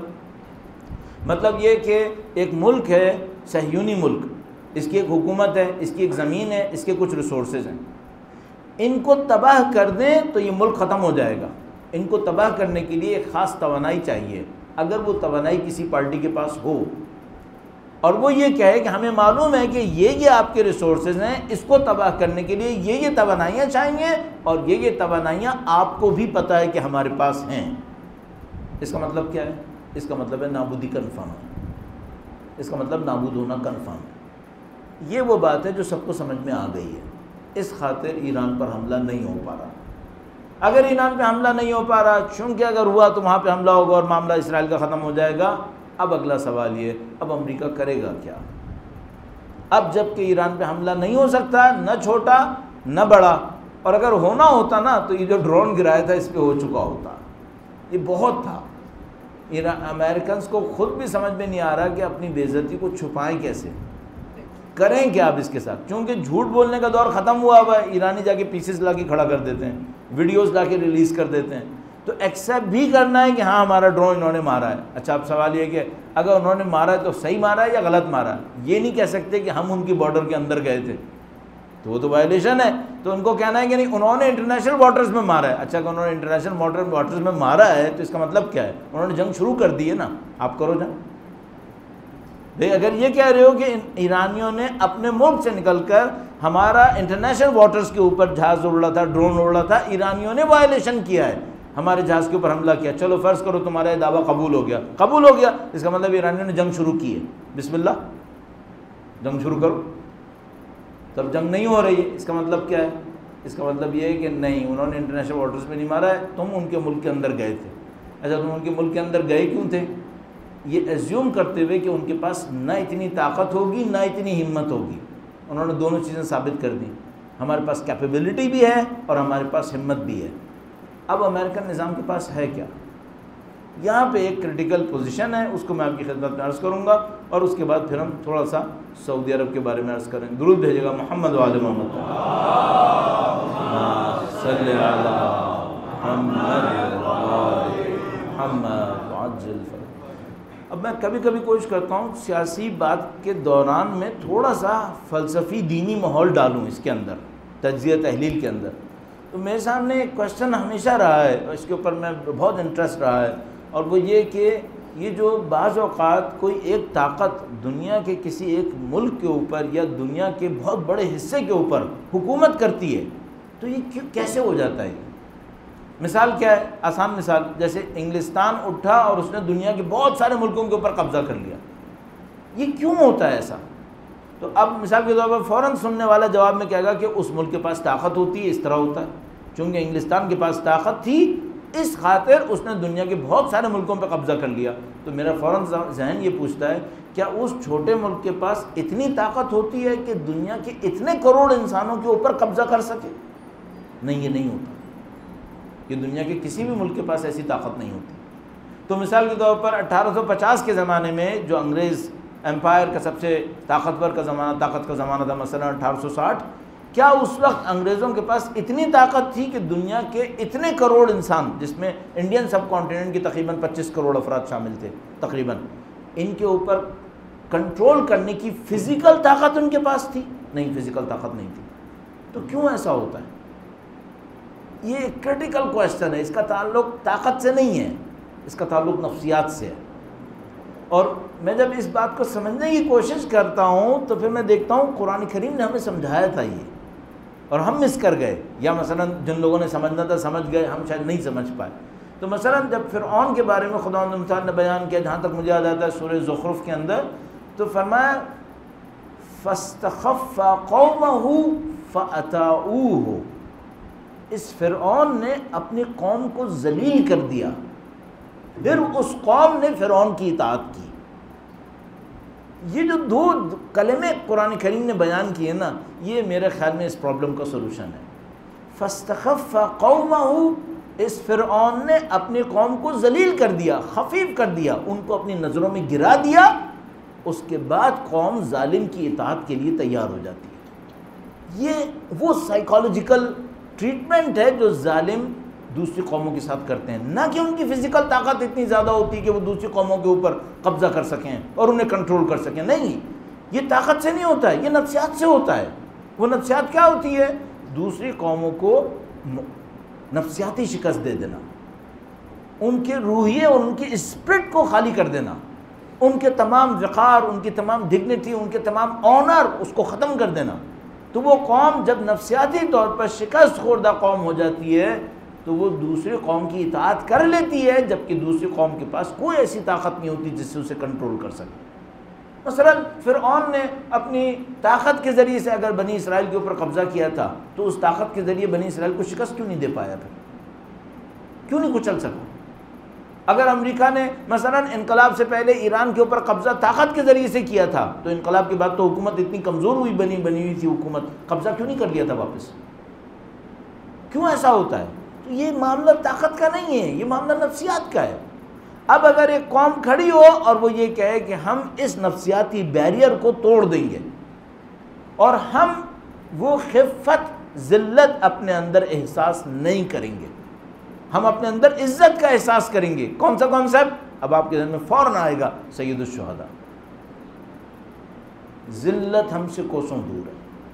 مطلب یہ کہ ایک ملک ہے صہیونی ملک، اس کی ایک حکومت ہے، اس کی ایک زمین ہے، اس کے کچھ ریسورسز ہیں، ان کو تباہ کر دیں تو یہ ملک ختم ہو جائے گا۔ ان کو تباہ کرنے کے لیے ایک خاص توانائی چاہیے، اگر وہ توانائی کسی پارٹی کے پاس ہو اور وہ یہ کہے کہ ہمیں معلوم ہے کہ یہ آپ کے ریسورسز ہیں، اس کو تباہ کرنے کے لیے یہ توانائیاں چاہیے، اور یہ توانائیاں آپ کو بھی پتہ ہے کہ ہمارے پاس ہیں، اس کا مطلب کیا ہے؟ اس کا مطلب ہے نابودی کنفرم ہے، اس کا مطلب نابود ہونا کنفرم ہے۔ یہ وہ بات ہے جو سب کو سمجھ میں آ گئی ہے، اس خاطر ایران پر حملہ نہیں ہو پا رہا۔ اگر ایران پہ حملہ نہیں ہو پا رہا، چونکہ اگر ہوا تو وہاں پہ حملہ ہوگا اور معاملہ اسرائیل کا ختم ہو جائے گا۔ اب اگلا سوال یہ، اب امریکہ کرے گا کیا؟ اب جب کہ ایران پہ حملہ نہیں ہو سکتا، نہ چھوٹا نہ بڑا، اور اگر ہونا ہوتا نا تو یہ جو ڈرون گرایا تھا اس پہ ہو چکا ہوتا، یہ بہت تھا۔ امریکنز کو خود بھی سمجھ میں نہیں آ رہا کہ اپنی بے عزتی کو چھپائیں کیسے، کریں کیا اب اس کے ساتھ، کیونکہ جھوٹ بولنے کا دور ختم ہوا ہے۔ ایرانی جا کے پیسز لا کے کھڑا کر دیتے ہیں، ویڈیوز لا کے ریلیز کر دیتے ہیں، تو ایکسیپٹ بھی کرنا ہے کہ ہاں ہمارا ڈرون انہوں نے مارا ہے۔ اچھا اب سوال یہ کہ اگر انہوں نے مارا ہے تو صحیح مارا ہے یا غلط مارا ہے؟ یہ نہیں کہہ سکتے کہ ہم ان کی بارڈر کے اندر گئے تھے، تو وہ تو وائلیشن ہے۔ تو ان کو کہنا ہے کہ نہیں انہوں نے انٹرنیشنل واٹرز میں مارا ہے۔ اچھا کہ انہوں نے انٹرنیشنل واٹرز میں مارا ہے تو اس کا مطلب کیا ہے؟ انہوں نے جنگ شروع کر دی ہے نا، آپ کرو جنگ۔ بھئی اگر یہ کہہ رہے ہو کہ ایرانیوں نے اپنے ملک سے نکل کر ہمارا انٹرنیشنل واٹرز کے اوپر جہاز اڑ رہا تھا، ڈرون اڑ رہا تھا، ایرانیوں نے وائلیشن کیا ہے، ہمارے جہاز کے اوپر حملہ کیا، چلو فرض کرو تمہارا یہ دعویٰ قبول ہو گیا، اس کا مطلب ایرانیوں نے جنگ شروع کی ہے، بسم اللہ جنگ شروع کرو۔ تب جنگ نہیں ہو رہی ہے، اس کا مطلب کیا ہے؟ اس کا مطلب یہ ہے کہ نہیں انہوں نے انٹرنیشنل واٹرز میں نہیں مارا ہے، تم ان کے ملک کے اندر گئے تھے۔ اچھا تم ان کے ملک کے اندر گئے کیوں تھے؟ یہ ایزیوم کرتے ہوئے کہ ان کے پاس نہ اتنی طاقت ہوگی نہ اتنی ہمت ہوگی۔ انہوں نے دونوں چیزیں ثابت کر دیں، ہمارے پاس کیپیبلٹی بھی ہے اور ہمارے پاس ہمت بھی ہے۔ اب امریکن نظام کے پاس ہے کیا؟ یہاں پہ ایک کرٹیکل پوزیشن ہے، اس کو میں آپ کی خدمت میں عرض کروں گا، اور اس کے بعد پھر ہم تھوڑا سا سعودی عرب کے بارے میں عرض کریں۔ درود بھیجے گا محمد و آل محمد، صلی علی محمد و آل محمد وعجل فرج۔ اب میں کبھی کبھی کوشش کرتا ہوں سیاسی بات کے دوران میں تھوڑا سا فلسفی دینی ماحول ڈالوں اس کے اندر، تجزیہ تحلیل کے اندر۔ تو میرے سامنے ایک کوشچن ہمیشہ رہا ہے، اور اس کے اوپر میں بہت انٹرسٹ رہا ہے، اور وہ یہ کہ یہ جو بعض اوقات کوئی ایک طاقت دنیا کے کسی ایک ملک کے اوپر یا دنیا کے بہت بڑے حصے کے اوپر حکومت کرتی ہے، تو یہ کیسے ہو جاتا ہے؟ مثال کیا ہے؟ آسان مثال، جیسے انگلستان اٹھا اور اس نے دنیا کے بہت سارے ملکوں کے اوپر قبضہ کر لیا، یہ کیوں ہوتا ہے ایسا؟ تو اب مثال کے طور پر فوراً سننے والا جواب میں کہے گا کہ اس ملک کے پاس طاقت ہوتی ہے، اس طرح ہوتا ہے، چونکہ انگلستان کے پاس طاقت تھی اس خاطر اس نے دنیا کے بہت سارے ملکوں پہ قبضہ کر لیا۔ تو میرا فوراً ذہن یہ پوچھتا ہے کیا اس چھوٹے ملک کے پاس اتنی طاقت ہوتی ہے کہ دنیا کے اتنے کروڑ انسانوں کے اوپر قبضہ کر سکے؟ نہیں، یہ نہیں ہوتا، یہ دنیا کے کسی بھی ملک کے پاس ایسی طاقت نہیں ہوتی۔ تو مثال کے طور پر 1850 کے زمانے میں جو انگریز ایمپائر کا سب سے طاقت کا زمانہ تھا، مثلا 1860، کیا اس وقت انگریزوں کے پاس اتنی طاقت تھی کہ دنیا کے اتنے کروڑ انسان، جس میں انڈین سب کانٹیننٹ کی تقریباً 25 کروڑ افراد شامل تھے تقریباً، ان کے اوپر کنٹرول کرنے کی فزیکل طاقت ان کے پاس تھی؟ نہیں، فزیکل طاقت نہیں تھی۔ تو کیوں ایسا ہوتا ہے؟ یہ ایک کرٹیکل کویسچن ہے، اس کا تعلق طاقت سے نہیں ہے، اس کا تعلق نفسیات سے ہے۔ اور میں جب اس بات کو سمجھنے کی کوشش کرتا ہوں تو پھر میں دیکھتا ہوں قرآن کریم نے ہمیں سمجھایا تھا یہ، اور ہم مس کر گئے، یا مثلا جن لوگوں نے سمجھنا تھا سمجھ گئے، ہم شاید نہیں سمجھ پائے۔ تو مثلا جب فرعون کے بارے میں خداوند متعال نے بیان کیا، جہاں تک مجھے یاد آتا ہے سورہ زخرف کے اندر، تو فرمایا فاستخف قومہ فأطاعوہ، اس فرعون نے اپنی قوم کو ذلیل کر دیا، پھر اس قوم نے فرعون کی اطاعت کی۔ یہ جو دو کلمے قرآن کریم نے بیان کیے نا، یہ میرے خیال میں اس پرابلم کا سلوشن ہے۔ فاستخف قومہ، اس فرعون نے اپنی قوم کو ذلیل کر دیا، خفیف کر دیا، ان کو اپنی نظروں میں گرا دیا، اس کے بعد قوم ظالم کی اطاعت کے لیے تیار ہو جاتی ہے۔ یہ وہ سائیکالوجیکل ٹریٹمنٹ ہے جو ظالم دوسری قوموں کے ساتھ کرتے ہیں، نہ کہ ان کی فزیکل طاقت اتنی زیادہ ہوتی ہے کہ وہ دوسری قوموں کے اوپر قبضہ کر سکیں اور انہیں کنٹرول کر سکیں. نہیں، یہ طاقت سے نہیں ہوتا ہے، یہ نفسیات سے ہوتا ہے. وہ نفسیات کیا ہوتی ہے؟ دوسری قوموں کو نفسیاتی شکست دے دینا، ان کے روحیے اور ان کی اسپرٹ کو خالی کر دینا، ان کے تمام وقار، ان کی تمام ڈگنیٹی، ان کے تمام آنر، اس کو ختم کر دینا. تو وہ قوم جب نفسیاتی طور پر شکست خوردہ قوم ہو جاتی ہے تو وہ دوسری قوم کی اطاعت کر لیتی ہے، جبکہ دوسری قوم کے پاس کوئی ایسی طاقت نہیں ہوتی جس سے اسے کنٹرول کر سکے. مثلا فرعون نے اپنی طاقت کے ذریعے سے اگر بنی اسرائیل کے اوپر قبضہ کیا تھا تو اس طاقت کے ذریعے بنی اسرائیل کو شکست کیوں نہیں دے پایا؟ پھر کیوں نہیں کچل سکا؟ اگر امریکہ نے مثلا انقلاب سے پہلے ایران کے اوپر قبضہ طاقت کے ذریعے سے کیا تھا تو انقلاب کے بعد تو حکومت اتنی کمزور ہوئی بنی ہوئی تھی حکومت، قبضہ کیوں نہیں کر لیا تھا واپس؟ کیوں ایسا ہوتا ہے؟ تو یہ معاملہ طاقت کا نہیں ہے، یہ معاملہ نفسیات کا ہے. اب اگر ایک قوم کھڑی ہو اور وہ یہ کہے کہ ہم اس نفسیاتی بیریئر کو توڑ دیں گے اور ہم وہ خفت ذلت اپنے اندر احساس نہیں کریں گے، ہم اپنے اندر عزت کا احساس کریں گے. کون سا کانسیپٹ؟ اب آپ کے ذہن میں فوراً آئے گا سید الشہداء. ذلت ہم سے کوسوں دور ہے،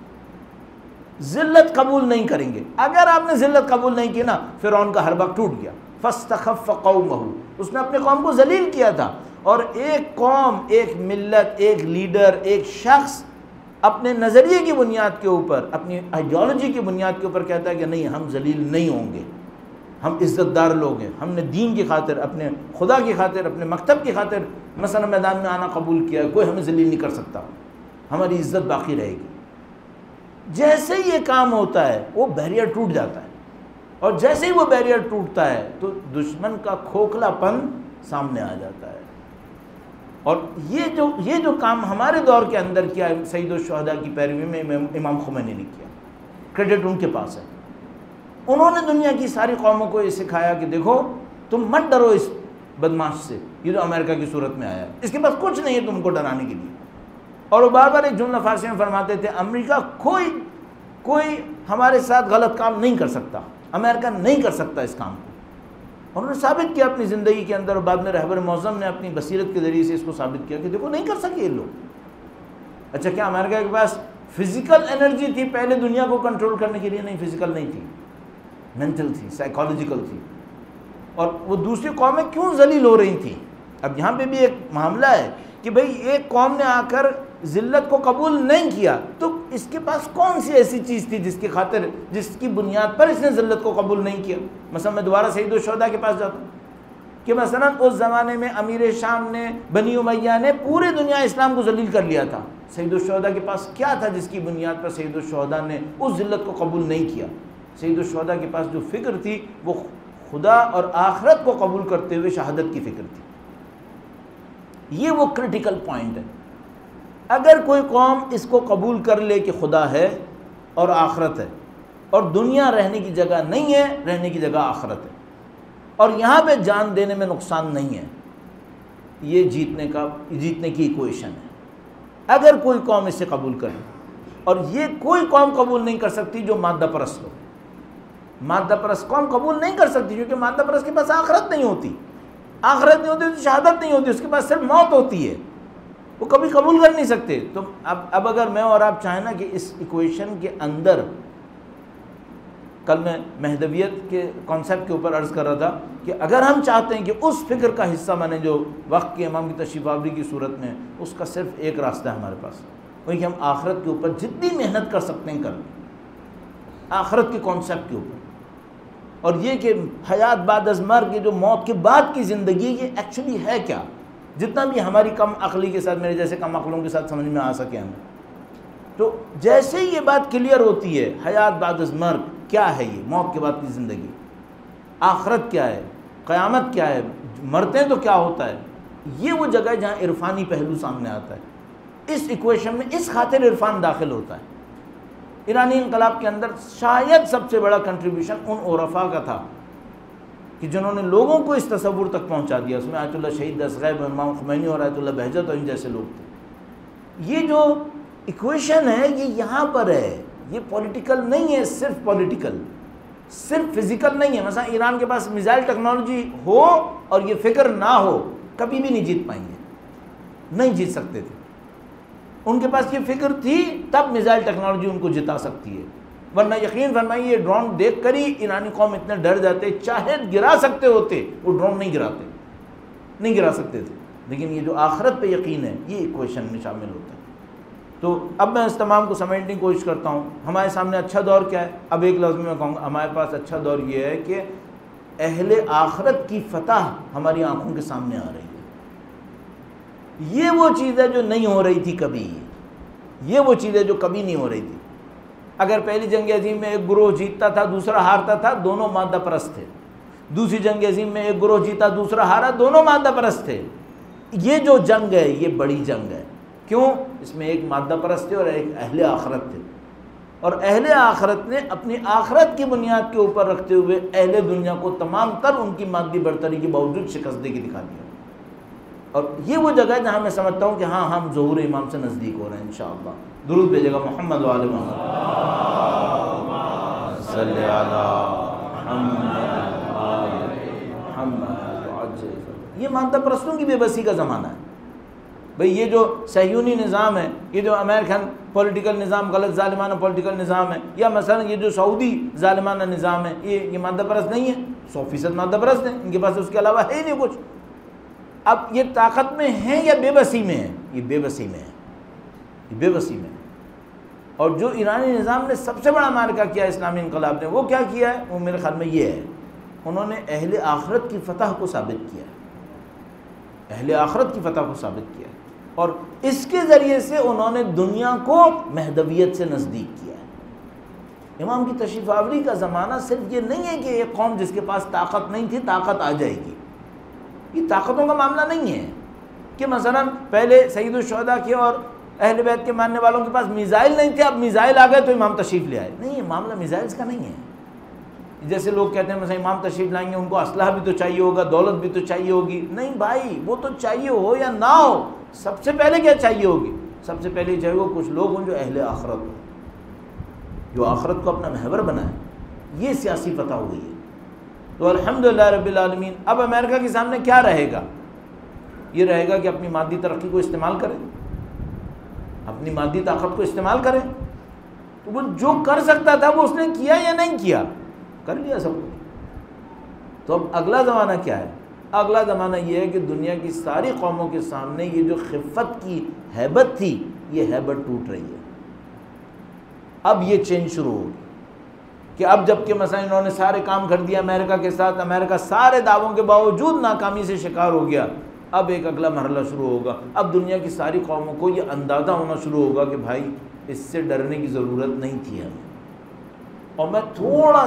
ذلت قبول نہیں کریں گے. اگر آپ نے ذلت قبول نہیں کی نا، فرعون کا حربہ ٹوٹ گیا. فاستخف قومہ، اس نے اپنے قوم کو ذلیل کیا تھا. اور ایک قوم، ایک ملت، ایک لیڈر، ایک شخص اپنے نظریے کی بنیاد کے اوپر، اپنی آئیڈیالوجی کی بنیاد کے اوپر کہتا ہے کہ نہیں، ہم ذلیل نہیں ہوں گے، ہم عزت دار لوگ ہیں، ہم نے دین کی خاطر، اپنے خدا کی خاطر، اپنے مکتب کی خاطر مثلا میدان میں آنا قبول کیا ہے، کوئی ہمیں ذلیل نہیں کر سکتا، ہماری عزت باقی رہے گی. جیسے یہ کام ہوتا ہے وہ بیریئر ٹوٹ جاتا ہے، اور جیسے ہی وہ بیریئر ٹوٹتا ہے تو دشمن کا کھوکھلا پن سامنے آ جاتا ہے. اور یہ جو کام ہمارے دور کے اندر کیا سید الشہداء کی پیروی میں امام خمینی نے کیا، کریڈٹ ان کے پاس ہے. انہوں نے دنیا کی ساری قوموں کو یہ سکھایا کہ دیکھو تم مت ڈرو اس بدماش سے، یہ جو امریکہ کی صورت میں آیا ہے، اس کے پاس کچھ نہیں ہے تم کو ڈرانے کے لیے. اور وہ بار بار ایک جملہ فارسی میں فرماتے تھے، امریکہ کوئی ہمارے ساتھ غلط کام نہیں کر سکتا، امریکہ نہیں کر سکتا اس کام کو. اور انہوں نے ثابت کیا اپنی زندگی کے اندر، اور بعد میں رہبر معظم نے اپنی بصیرت کے ذریعے سے اس کو ثابت کیا کہ دیکھو نہیں کر سکے یہ لوگ. اچھا، کیا امریکہ کے پاس فزیکل انرجی تھی پہلے دنیا کو کنٹرول کرنے کے لیے؟ نہیں، فزیکل نہیں تھی، مینٹل تھی، سائیکالوجیکل تھی. اور وہ دوسری قومیں کیوں ذلیل ہو رہی تھیں؟ اب یہاں پہ بھی ایک معاملہ ہے کہ بھئی ایک قوم نے آ کر ذلت کو قبول نہیں کیا تو اس کے پاس کون سی ایسی چیز تھی جس کی خاطر، جس کی بنیاد پر اس نے ذلت کو قبول نہیں کیا؟ مثلا میں دوبارہ سید الشہداء کے پاس جاتا ہوں کہ مثلا اس زمانے میں امیر شام نے، بنی امیہ نے پورے دنیا اسلام کو ذلیل کر لیا تھا. سید الشہداء کے پاس کیا تھا جس کی بنیاد پر سید الشہداء نے اس ذلت کو قبول نہیں کیا؟ سید الشہداء کے پاس جو فکر تھی وہ خدا اور آخرت کو قبول کرتے ہوئے شہادت کی فکر تھی. یہ وہ کرٹیکل پوائنٹ ہے. اگر کوئی قوم اس کو قبول کر لے کہ خدا ہے اور آخرت ہے اور دنیا رہنے کی جگہ نہیں ہے، رہنے کی جگہ آخرت ہے، اور یہاں پہ جان دینے میں نقصان نہیں ہے، یہ جیتنے کی ایکویشن ہے. اگر کوئی قوم اسے قبول کرے، اور یہ کوئی قوم قبول نہیں کر سکتی جو مادہ پرست ہو. مادہ پرست قوم قبول نہیں کر سکتی کیونکہ مادہ پرست کے پاس آخرت نہیں ہوتی. آخرت نہیں ہوتی تو شہادت نہیں ہوتی، اس کے پاس صرف موت ہوتی ہے، وہ کبھی قبول کر نہیں سکتے. تو اب اگر میں اور آپ چاہیں نا کہ اس ایکویشن کے اندر، کل میں مہدویت کے کانسیپٹ کے اوپر عرض کر رہا تھا کہ اگر ہم چاہتے ہیں کہ اس فکر کا حصہ بنے جو وقت کے امام کی تشریف آوری کی صورت میں، اس کا صرف ایک راستہ ہے ہمارے پاس، وہی کہ ہم آخرت کے اوپر جتنی محنت کر سکتے ہیں کریں، آخرت کے کانسیپٹ کے اوپر. اور یہ کہ حیات بعد از مرگ، یہ جو موت کے بعد کی زندگی، یہ ایکچولی ہے کیا؟ جتنا بھی ہماری کم عقلی کے ساتھ، میرے جیسے کم عقلوں کے ساتھ سمجھ میں آ سکے ہمیں، تو جیسے ہی یہ بات کلیئر ہوتی ہے، حیات بعد از مرگ کیا ہے، یہ موت کے بعد کی زندگی، آخرت کیا ہے، قیامت کیا ہے، مرتے ہیں تو کیا ہوتا ہے، یہ وہ جگہ ہے جہاں عرفانی پہلو سامنے آتا ہے. اس ایکویشن میں اس خاطر عرفان داخل ہوتا ہے. ایرانی انقلاب کے اندر شاید سب سے بڑا کنٹریبیوشن ان عرفاء کا تھا کہ جنہوں نے لوگوں کو اس تصور تک پہنچا دیا. اس میں آیت اللہ شہید دستغیب، امام خمینی اور آیت اللہ بہجت اور ان جیسے لوگ تھے. یہ جو ایکویشن ہے یہ یہاں پر ہے، یہ پولیٹیکل نہیں ہے، صرف پولیٹیکل، صرف فزیکل نہیں ہے۔ مثلا ایران کے پاس میزائل ٹیکنالوجی ہو اور یہ فکر نہ ہو، کبھی بھی نہیں جیت پائیں گے، نہیں جیت سکتے تھے۔ ان کے پاس یہ فکر تھی تب میزائل ٹیکنالوجی ان کو جتا سکتی ہے، ورنہ یقین فرمائیے یہ ڈرون دیکھ کر ہی ایرانی قوم اتنے ڈر جاتے، چاہے گرا سکتے ہوتے وہ ڈرون نہیں گراتے، نہیں گرا سکتے تھے۔ لیکن یہ جو آخرت پہ یقین ہے یہ ایکویشن میں شامل ہوتا ہے۔ تو اب میں اس تمام کو سمجھنے کی کوشش کرتا ہوں۔ ہمارے سامنے اچھا دور کیا ہے؟ اب ایک لفظ میں کہوں گا، ہمارے پاس اچھا دور یہ ہے کہ اہل آخرت کی فتح ہماری آنکھوں کے سامنے آ رہی ہے۔ یہ وہ چیز ہے جو نہیں ہو رہی تھی کبھی، یہ وہ چیز ہے جو کبھی نہیں ہو رہی تھی۔ اگر پہلی جنگ عظیم میں ایک گروہ جیتتا تھا دوسرا ہارتا تھا، دونوں مادہ پرست تھے۔ دوسری جنگ عظیم میں ایک گروہ جیتا دوسرا ہارا، دونوں مادہ پرست تھے۔ یہ جو جنگ ہے یہ بڑی جنگ ہے، کیوں؟ اس میں ایک مادہ پرست تھے اور ایک اہل آخرت تھے، اور اہل آخرت نے اپنی آخرت کی بنیاد کے اوپر رکھتے ہوئے اہل دنیا کو تمام تر ان کی مادی برتری کے باوجود شکست دے کے دکھا دیا۔ اور یہ وہ جگہ ہے جہاں میں سمجھتا ہوں کہ ہاں ہم ظہور امام سے نزدیک ہو رہے ہیں انشاءاللہ۔ درود بھیجے گا محمد وآل محمد صلی علی محمد۔ یہ مادہ پرستوں کی بے بسی کا زمانہ ہے بھئی۔ یہ جو صہیونی نظام ہے، یہ جو امریکن پولیٹیکل نظام، غلط ظالمانہ پولیٹیکل نظام ہے، یا مثلا یہ جو سعودی ظالمانہ نظام ہے، یہ مادہ پرست نہیں ہے، 100% مادہ پرست ہیں، ان کے پاس اس کے علاوہ ہے ہی نہیں کچھ۔ اب یہ طاقت میں ہیں یا بے بسی میں ہیں؟ یہ بے بسی میں ہے، یہ بے بسی میں ہے۔ اور جو ایرانی نظام نے سب سے بڑا معرکہ کیا اسلامی انقلاب نے، وہ کیا کیا ہے؟ وہ میرے خیال میں یہ ہے، انہوں نے اہل آخرت کی فتح کو ثابت کیا ہے، اہل آخرت کی فتح کو ثابت کیا ہے، اور اس کے ذریعے سے انہوں نے دنیا کو مہدویت سے نزدیک کیا ہے۔ امام کی تشریف آوری کا زمانہ صرف یہ نہیں ہے کہ ایک قوم جس کے پاس طاقت نہیں تھی طاقت آ جائے گی، یہ طاقتوں کا معاملہ نہیں ہے کہ مثلا پہلے سید الشہداء کے اور اہل بیت کے ماننے والوں کے پاس میزائل نہیں تھے، اب میزائل آ گئے تو امام تشریف لے آئے۔ نہیں، یہ معاملہ میزائلز کا نہیں ہے۔ جیسے لوگ کہتے ہیں مثلا امام تشریف لائیں گے ان کو اسلحہ بھی تو چاہیے ہوگا، دولت بھی تو چاہیے ہوگی۔ نہیں بھائی، وہ تو چاہیے ہو یا نہ ہو، سب سے پہلے کیا چاہیے ہوگی؟ سب سے پہلے چاہیے ہو کچھ لوگ ہوں جو اہل آخرت ہوں، جو آخرت کو اپنا محور بنائیں۔ یہ سیاسی فتح ہوئی ہے۔ تو الحمدللہ رب العالمین، اب امریکہ کے سامنے کیا رہے گا؟ یہ رہے گا کہ اپنی مادی ترقی کو استعمال کرے، اپنی مادی طاقت کو استعمال کرے۔ تو وہ جو کر سکتا تھا وہ اس نے کیا یا نہیں کیا؟ کر لیا سب کچھ۔ تو اب اگلا زمانہ کیا ہے؟ اگلا زمانہ یہ ہے کہ دنیا کی ساری قوموں کے سامنے یہ جو خفت کی ہیبت تھی، یہ ہیبت ٹوٹ رہی ہے۔ اب یہ چینج شروع ہوگی کہ اب جب کہ مثلا انہوں نے سارے کام کر دیا امریکہ کے ساتھ، امریکہ سارے دعووں کے باوجود ناکامی سے شکار ہو گیا، اب ایک اگلا مرحلہ شروع ہوگا۔ اب دنیا کی ساری قوموں کو یہ اندازہ ہونا شروع ہوگا کہ بھائی اس سے ڈرنے کی ضرورت نہیں تھی ہمیں۔ اور میں تھوڑا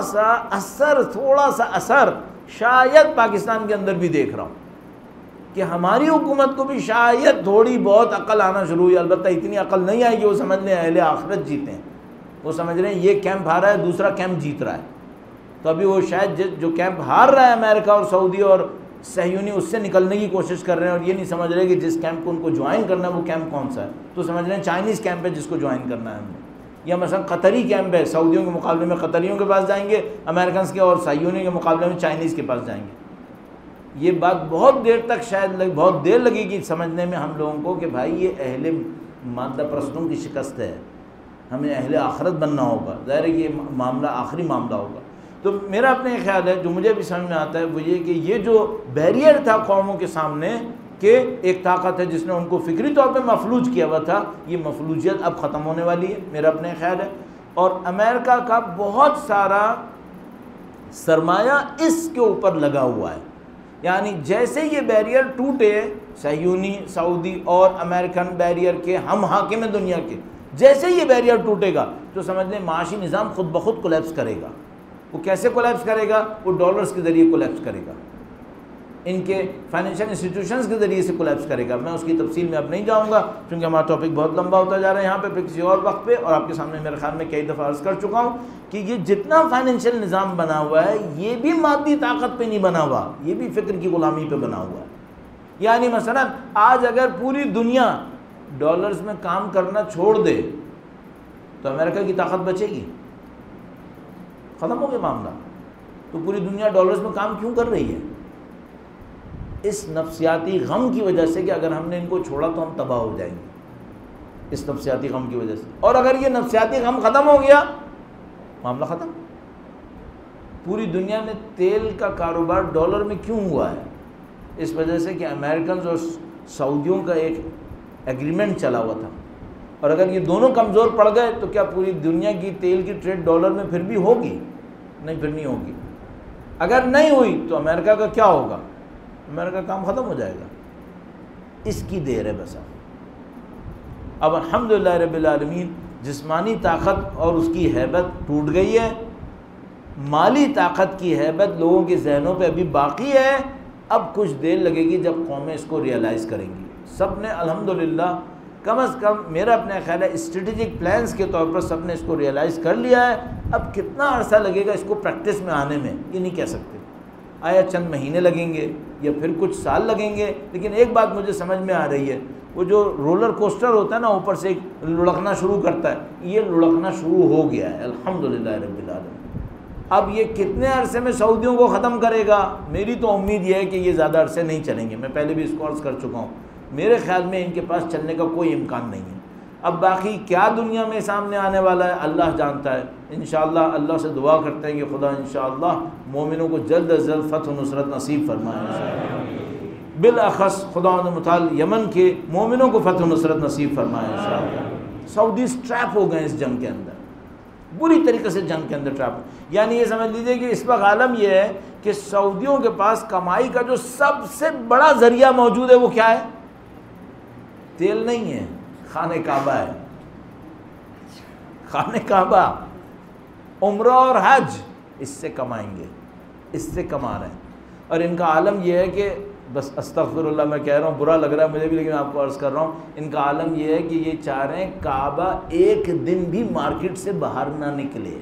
سا اثر شاید پاکستان کے اندر بھی دیکھ رہا ہوں کہ ہماری حکومت کو بھی شاید تھوڑی بہت عقل آنا شروع ہوئی، البتہ اتنی عقل نہیں آئی کہ وہ سمجھ لیں اہل آخرت جیتے ہیں، وہ سمجھ رہے ہیں یہ کیمپ ہارا ہے دوسرا کیمپ جیت رہا ہے۔ تو ابھی وہ شاید جو کیمپ ہار رہا ہے امریکہ اور سعودی اور صہیونی، اس سے نکلنے کی کوشش کر رہے ہیں، اور یہ نہیں سمجھ رہے کہ جس کیمپ کو ان کو جوائن کرنا ہے وہ کیمپ کون سا ہے، تو سمجھ رہے ہیں چائنیز کیمپ ہے جس کو جوائن کرنا ہے ہم نے، یا مثلا قطری کیمپ ہے، سعودیوں کے مقابلے میں قطریوں کے پاس جائیں گے امریکنز کے، اور صہیونیوں کے مقابلے میں چائنیز کے پاس جائیں گے۔ یہ بات بہت دیر تک شاید بہت دیر لگے گی سمجھنے میں ہم لوگوں کو کہ بھائی یہ اہل مادہ پرستوں کی شکست ہے، ہمیں اہل آخرت بننا ہوگا، ظاہر ہے یہ معاملہ آخری معاملہ ہوگا۔ تو میرا اپنے خیال ہے جو مجھے بھی سمجھ میں آتا ہے وہ یہ کہ یہ جو بیریئر تھا قوموں کے سامنے کہ ایک طاقت ہے جس نے ان کو فکری طور پہ مفلوج کیا ہوا تھا، یہ مفلوجیت اب ختم ہونے والی ہے، میرا اپنے خیال ہے۔ اور امریکہ کا بہت سارا سرمایہ اس کے اوپر لگا ہوا ہے، یعنی جیسے یہ بیریئر ٹوٹے، صہیونی، سعودی اور امریکن بیریئر کے ہم حاکم ہیں دنیا کے، جیسے یہ بیریئر ٹوٹے گا تو سمجھ لیں معاشی نظام خود بخود کولیپس کرے گا۔ وہ کیسے کولیپس کرے گا؟ وہ ڈالرز کے ذریعے کولیپس کرے گا، ان کے فائنینشیل انسٹیٹیوشنز کے ذریعے سے کولیپس کرے گا۔ میں اس کی تفصیل میں اب نہیں جاؤں گا کیونکہ ہمارا ٹاپک بہت لمبا ہوتا جا رہا ہے یہاں پہ کسی اور وقت پہ، اور آپ کے سامنے میرے خیال میں کئی دفعہ عرض کر چکا ہوں کہ یہ جتنا فائنینشیل نظام بنا ہوا ہے یہ بھی مادی طاقت پہ نہیں بنا ہوا، یہ بھی فکر کی غلامی پہ بنا ہوا ہے۔ یعنی مثلا آج اگر پوری دنیا ڈالرز میں کام کرنا چھوڑ دے تو امریکہ کی طاقت بچے گی؟ ختم ہو گیا معاملہ. تو پوری دنیا ڈالرز میں کام کیوں کر رہی ہے؟ اس نفسیاتی غم کی وجہ سے کہ اگر ہم نے ان کو چھوڑا تو ہم تباہ ہو جائیں گے، اس نفسیاتی غم کی وجہ سے. اور اگر یہ نفسیاتی غم ختم ہو گیا معاملہ ختم. پوری دنیا میں تیل کا کاروبار ڈالر میں کیوں ہوا ہے؟ اس وجہ سے کہ امریکنز اور سعودیوں کا ایک ایگریمنٹ چلا ہوا تھا، اور اگر یہ دونوں کمزور پڑ گئے تو کیا پوری دنیا کی تیل کی ٹریڈ ڈالر میں پھر بھی ہوگی؟ نہیں، پھر نہیں ہوگی. اگر نہیں ہوئی تو امریکہ کا کیا ہوگا؟ امریکہ کا کام ختم ہو جائے گا. اس کی دیر ہے بس. اب الحمدللہ رب العالمین جسمانی طاقت اور اس کی ہیبت ٹوٹ گئی ہے، مالی طاقت کی ہیبت لوگوں کے ذہنوں پہ ابھی باقی ہے. اب کچھ دیر لگے گی جب قومیں اس کو ریئلائز کریں گی. سب نے الحمدللہ کم از کم میرا اپنا خیال ہے اسٹریٹجک پلانز کے طور پر سب نے اس کو ریئلائز کر لیا ہے. اب کتنا عرصہ لگے گا اس کو پریکٹس میں آنے میں یہ نہیں کہہ سکتے. آیا چند مہینے لگیں گے یا پھر کچھ سال لگیں گے. لیکن ایک بات مجھے سمجھ میں آ رہی ہے، وہ جو رولر کوسٹر ہوتا ہے نا، اوپر سے ایک لڑکنا شروع کرتا ہے، یہ لڑکنا شروع ہو گیا ہے الحمدللہ رب العالمین. اب یہ کتنے عرصے میں سعودیوں کو ختم کرے گا؟ میری تو امید یہ ہے کہ یہ زیادہ عرصے نہیں چلیں گے. میں پہلے بھی اس کو عرض کر چکا ہوں، میرے خیال میں ان کے پاس چلنے کا کوئی امکان نہیں ہے. اب باقی کیا دنیا میں سامنے آنے والا ہے اللہ جانتا ہے. انشاءاللہ اللہ سے دعا کرتے ہیں کہ خدا انشاءاللہ مومنوں کو جلد از جلد فتح و نصرت نصیب فرمائے. بالاخص خدا متعال یمن کے مومنوں کو فتح و نصرت نصیب فرمائے انشاءاللہ. سعودیز ٹریپ ہو گئے اس جنگ کے اندر، بری طریقے سے جنگ کے اندر ٹریپ. یعنی یہ سمجھ لیجئے کہ اس وقت عالم یہ ہے کہ سعودیوں کے پاس کمائی کا جو سب سے بڑا ذریعہ موجود ہے وہ کیا ہے؟ تیل نہیں ہے، خانہ کعبہ ہے. خانہ کعبہ، عمرہ اور حج، اس سے کمائیں گے، اس سے کما رہے ہیں. اور ان کا عالم یہ ہے کہ بس استغفر اللہ میں کہہ رہا ہوں، برا لگ رہا ہے مجھے بھی، لیکن آپ کو عرض کر رہا ہوں، ان کا عالم یہ ہے کہ یہ چاہ رہے ہیں کعبہ ایک دن بھی مارکیٹ سے باہر نہ نکلے.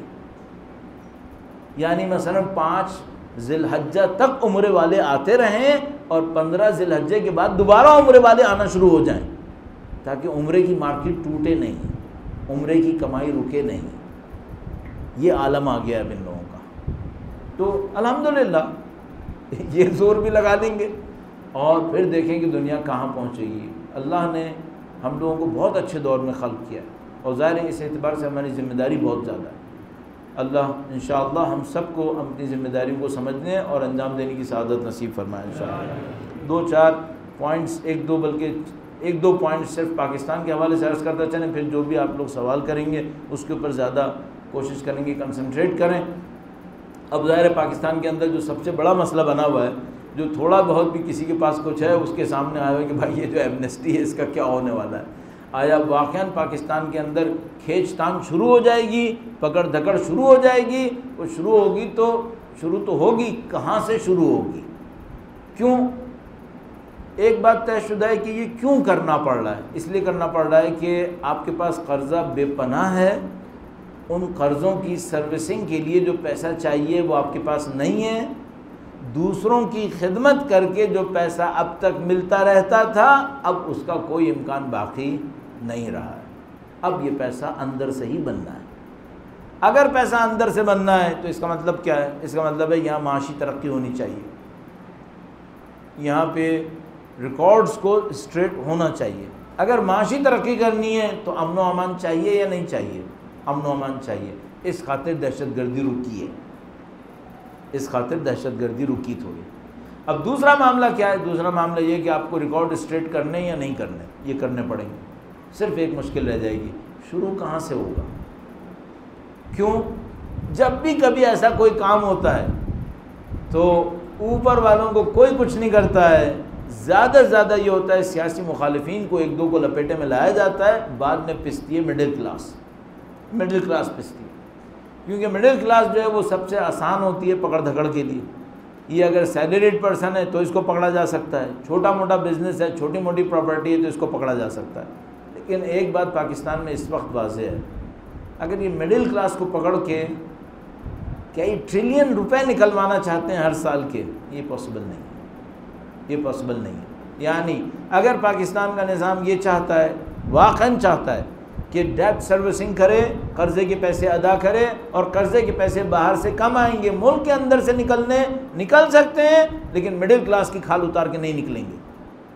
یعنی مثلا 5 ذی الحجہ تک عمرے والے آتے رہیں اور 15 ذی الحجہ کے بعد دوبارہ عمرے والے آنا شروع ہو جائیں، تاکہ عمرے کی مارکیٹ ٹوٹے نہیں، عمرے کی کمائی رکے نہیں. یہ عالم آ گیا ہے ان لوگوں کا. تو الحمدللہ یہ زور بھی لگا دیں گے اور پھر دیکھیں کہ دنیا کہاں پہنچے گی. اللہ نے ہم لوگوں کو بہت اچھے دور میں خلق کیا اور ظاہر ہے اس اعتبار سے ہماری ذمہ داری بہت زیادہ ہے. اللہ انشاءاللہ ہم سب کو اپنی ذمہ داریوں کو سمجھنے اور انجام دینے کی سعادت نصیب فرمائے انشاءاللہ. 2-4 پوائنٹس، ایک دو پوائنٹس صرف پاکستان کے حوالے سے عرض کرتا چلیں، پھر جو بھی آپ لوگ سوال کریں گے اس کے اوپر زیادہ کوشش کریں گے کنسنٹریٹ کریں. اب ظاہر ہے پاکستان کے اندر جو سب سے بڑا مسئلہ بنا ہوا ہے، جو تھوڑا بہت بھی کسی کے پاس کچھ ہے اس کے سامنے آیا ہے کہ بھائی یہ جو ایمنسٹی ہے اس کا کیا ہونے والا ہے. آیا واقعاً پاکستان کے اندر کھینچ تان شروع ہو جائے گی، پکڑ دھکڑ شروع ہو جائے گی؟ وہ شروع ہوگی تو شروع تو ہوگی، کہاں سے شروع ہوگی؟ کیوں؟ ایک بات طے شدہ ہے کہ یہ کیوں کرنا پڑ رہا ہے. اس لیے کرنا پڑ رہا ہے کہ آپ کے پاس قرضہ بے پناہ ہے، ان قرضوں کی سروسنگ کے لیے جو پیسہ چاہیے وہ آپ کے پاس نہیں ہے. دوسروں کی خدمت کر کے جو پیسہ اب تک ملتا رہتا تھا اب اس کا کوئی امکان باقی نہیں رہا ہے. اب یہ پیسہ اندر سے ہی بننا ہے. اگر پیسہ اندر سے بننا ہے تو اس کا مطلب کیا ہے؟ اس کا مطلب ہے یہاں معاشی ترقی ہونی چاہیے، یہاں پہ ریکارڈز کو اسٹریٹ ہونا چاہیے. اگر معاشی ترقی کرنی ہے تو امن و امان چاہیے یا نہیں چاہیے؟ امن و امان چاہیے. اس خاطر دہشت گردی رکی ہے، اس خاطر دہشت گردی رکی تھوڑی. اب دوسرا معاملہ کیا ہے؟ دوسرا معاملہ یہ کہ آپ کو ریکارڈ اسٹریٹ کرنے یا نہیں کرنے، یہ کرنے پڑیں گے. صرف ایک مشکل رہ جائے گی، شروع کہاں سے ہوگا؟ کیوں؟ جب بھی کبھی ایسا کوئی کام ہوتا ہے تو اوپر والوں کو کوئی کچھ نہیں کرتا ہے، زیادہ سے زیادہ یہ ہوتا ہے سیاسی مخالفین کو ایک دو کو لپیٹے میں لایا جاتا ہے، بعد میں پستی ہے مڈل کلاس پستی ہے. کیونکہ مڈل کلاس جو ہے وہ سب سے آسان ہوتی ہے پکڑ دھکڑ کے لیے. یہ اگر سیلریڈ پرسن ہے تو اس کو پکڑا جا سکتا ہے، چھوٹا موٹا بزنس ہے، چھوٹی موٹی پراپرٹی ہے تو اس کو پکڑا جا سکتا ہے. لیکن ایک بات پاکستان میں اس وقت واضح ہے، اگر یہ مڈل کلاس کو پکڑ کے کئی ٹریلین روپے نکلوانا چاہتے ہیں ہر سال کے، یہ پاسبل نہیں ہے. یعنی اگر پاکستان کا نظام یہ چاہتا ہے، واقعاً چاہتا ہے کہ ڈیٹ سروسنگ کرے، قرضے کے پیسے ادا کرے، اور قرضے کے پیسے باہر سے کم آئیں گے، ملک کے اندر سے نکل سکتے ہیں لیکن مڈل کلاس کی کھال اتار کے نہیں نکلیں گے۔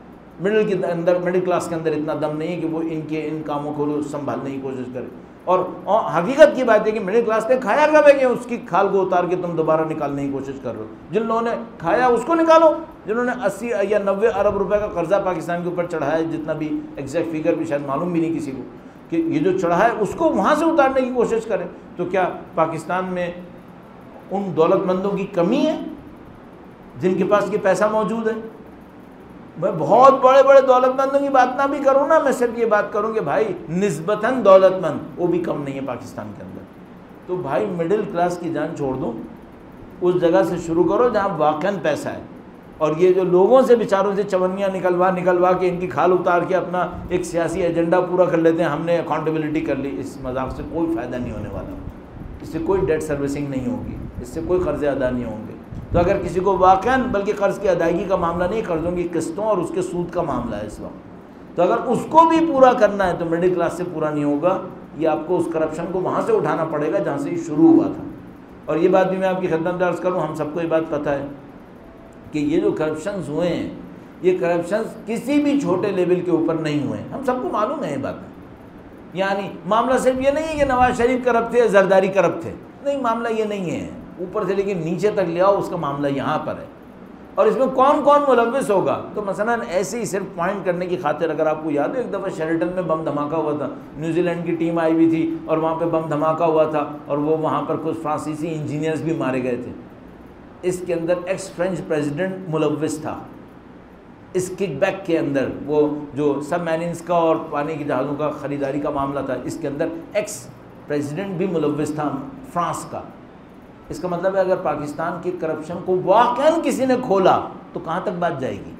مڈل کلاس کے اندر اتنا دم نہیں ہے کہ وہ ان کاموں کو سنبھالنے کی کوشش کرے، اور حقیقت کی بات ہے کہ مڈل کلاس نے کھایا کب ہے کہ اس کی کھال کو اتار کے تم دوبارہ نکالنے کی کوشش کر رہے ہو۔ جن لوگوں نے کھایا اس کو نکالو، جنہوں نے 80 یا 90 ارب روپے کا قرضہ پاکستان کے اوپر چڑھایا ہے، جتنا بھی ایگزیکٹ فگر بھی شاید معلوم بھی نہیں کسی کو، کہ یہ جو چڑھا ہے اس کو وہاں سے اتارنے کی کوشش کریں۔ تو کیا پاکستان میں ان دولت مندوں کی کمی ہے جن کے پاس یہ پیسہ موجود ہے؟ میں بہت بڑے بڑے دولت مندوں کی بات نہ بھی کروں نا، میں صرف یہ بات کروں کہ بھائی نسبتاً دولت مند وہ بھی کم نہیں ہے پاکستان کے اندر۔ تو بھائی مڈل کلاس کی جان چھوڑ دو، اس جگہ سے شروع کرو جہاں واقعاً پیسہ ہے، اور یہ جو لوگوں سے بیچاروں سے چونیاں نکلوا کے ان کی کھال اتار کے اپنا ایک سیاسی ایجنڈا پورا کر لیتے ہیں، ہم نے اکاؤنٹیبلٹی کر لی، اس مذاق سے کوئی فائدہ نہیں ہونے والا، اس سے کوئی ڈیٹ سروسنگ نہیں ہوگی، اس سے کوئی قرضے ادا نہیں ہوں گے۔ تو اگر کسی کو واقعاً بلکہ قرض کی ادائیگی کا معاملہ نہیں، قرضوں کی قسطوں اور اس کے سود کا معاملہ ہے اس وقت، تو اگر اس کو بھی پورا کرنا ہے تو مڈل کلاس سے پورا نہیں ہوگا، یہ آپ کو اس کرپشن کو وہاں سے اٹھانا پڑے گا جہاں سے یہ شروع ہوا تھا۔ اور یہ بات بھی میں آپ کی خدمت میں عرض کروں، ہم سب کو یہ بات پتہ ہے کہ یہ جو کرپشنز ہوئے ہیں، یہ کرپشنز کسی بھی چھوٹے لیول کے اوپر نہیں ہوئے ہیں، ہم سب کو معلوم ہے یہ بات۔ یعنی معاملہ صرف یہ نہیں ہے کہ نواز شریف کرپٹ تھے، زرداری کرپٹ تھے، نہیں، معاملہ یہ نہیں ہے اوپر سے لیکن نیچے تک لے آؤ، اس کا معاملہ یہاں پر ہے۔ اور اس میں کون کون ملوث ہوگا، تو مثلاً ایسے ہی صرف پوائنٹ کرنے کی خاطر، اگر آپ کو یاد ہے ایک دفعہ شیرٹن میں بم دھماکہ ہوا تھا، نیوزی لینڈ کی ٹیم آئی ہوئی تھی اور وہاں پہ بم دھماکہ ہوا تھا، اور وہ وہاں پر کچھ فرانسیسی انجینئرز بھی مارے گئے تھے۔ اس کے اندر ایکس فرینچ پریزیڈنٹ ملوث تھا، اس کک بیک کے اندر، وہ جو سب میننز کا اور پانی کی جہازوں کا خریداری کا معاملہ تھا، اس کے اندر ایکس پریزیڈنٹ بھی ملوث تھا فرانس کا۔ اس کا مطلب ہے اگر پاکستان کی کرپشن کو واقعاً کسی نے کھولا تو کہاں تک بات جائے گی؟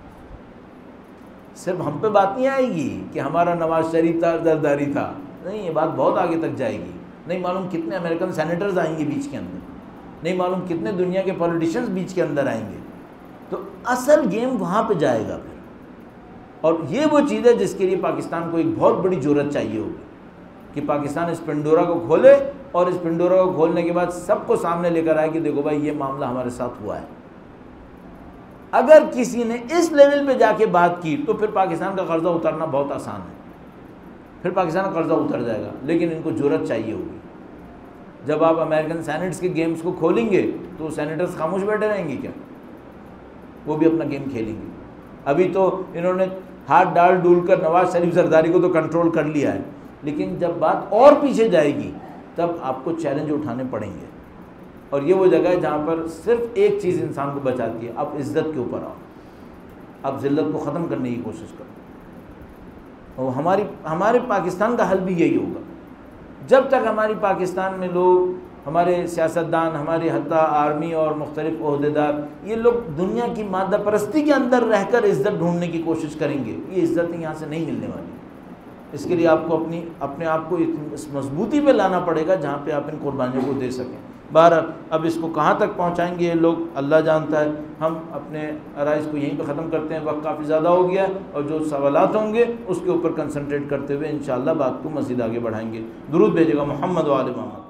صرف ہم پہ بات نہیں آئے گی کہ ہمارا نواز شریف تھا، زرداری تھا، نہیں، یہ بات بہت آگے تک جائے گی۔ نہیں معلوم کتنے امریکن سینیٹرز آئیں گے بیچ کے اندر، نہیں معلوم کتنے دنیا کے پولیٹیشنز بیچ کے اندر آئیں گے، تو اصل گیم وہاں پہ جائے گا پھر۔ اور یہ وہ چیز ہے جس کے لیے پاکستان کو ایک بہت بڑی جرأت چاہیے ہوگی کہ پاکستان اس پنڈورا کو کھولے، اور اس پنڈورا کو کھولنے کے بعد سب کو سامنے لے کر آئے کہ دیکھو بھائی یہ معاملہ ہمارے ساتھ ہوا ہے۔ اگر کسی نے اس لیول پہ جا کے بات کی تو پھر پاکستان کا قرضہ اترنا بہت آسان ہے، پھر پاکستان کا قرضہ اتر جائے گا، لیکن ان کو جرأت چاہیے ہوگی۔ جب آپ امریکن سینیٹس کے گیمز کو کھولیں گے تو سینیٹرز خاموش بیٹھے رہیں گے کیا؟ وہ بھی اپنا گیم کھیلیں گے۔ ابھی تو انہوں نے ہاتھ ڈال ڈول کر نواز شریف زرداری کو تو کنٹرول کر لیا ہے، لیکن جب بات اور پیچھے جائے گی تب آپ کو چیلنج اٹھانے پڑیں گے، اور یہ وہ جگہ ہے جہاں پر صرف ایک چیز انسان کو بچاتی ہے، آپ عزت کے اوپر آؤ، آپ ذلت کو ختم کرنے کی کوشش کرو۔ اور ہمارے پاکستان کا حل بھی یہی ہوگا، جب تک ہماری پاکستان میں لوگ، ہمارے سیاستدان، ہمارے حتیٰ آرمی اور مختلف عہدیدار، یہ لوگ دنیا کی مادہ پرستی کے اندر رہ کر عزت ڈھونڈنے کی کوشش کریں گے، یہ عزت یہاں سے نہیں ملنے والی۔ اس کے لیے آپ کو اپنے آپ کو اس مضبوطی پہ لانا پڑے گا جہاں پہ آپ ان قربانیوں کو دے سکیں۔ بہرحال اب اس کو کہاں تک پہنچائیں گے یہ لوگ اللہ جانتا ہے۔ ہم اپنے عرائض کو یہیں پہ ختم کرتے ہیں، وقت کافی زیادہ ہو گیا، اور جو سوالات ہوں گے اس کے اوپر کنسنٹریٹ کرتے ہوئے انشاءاللہ بات کو مزید آگے بڑھائیں گے۔ درود بھیجے گا محمد و آل محمد۔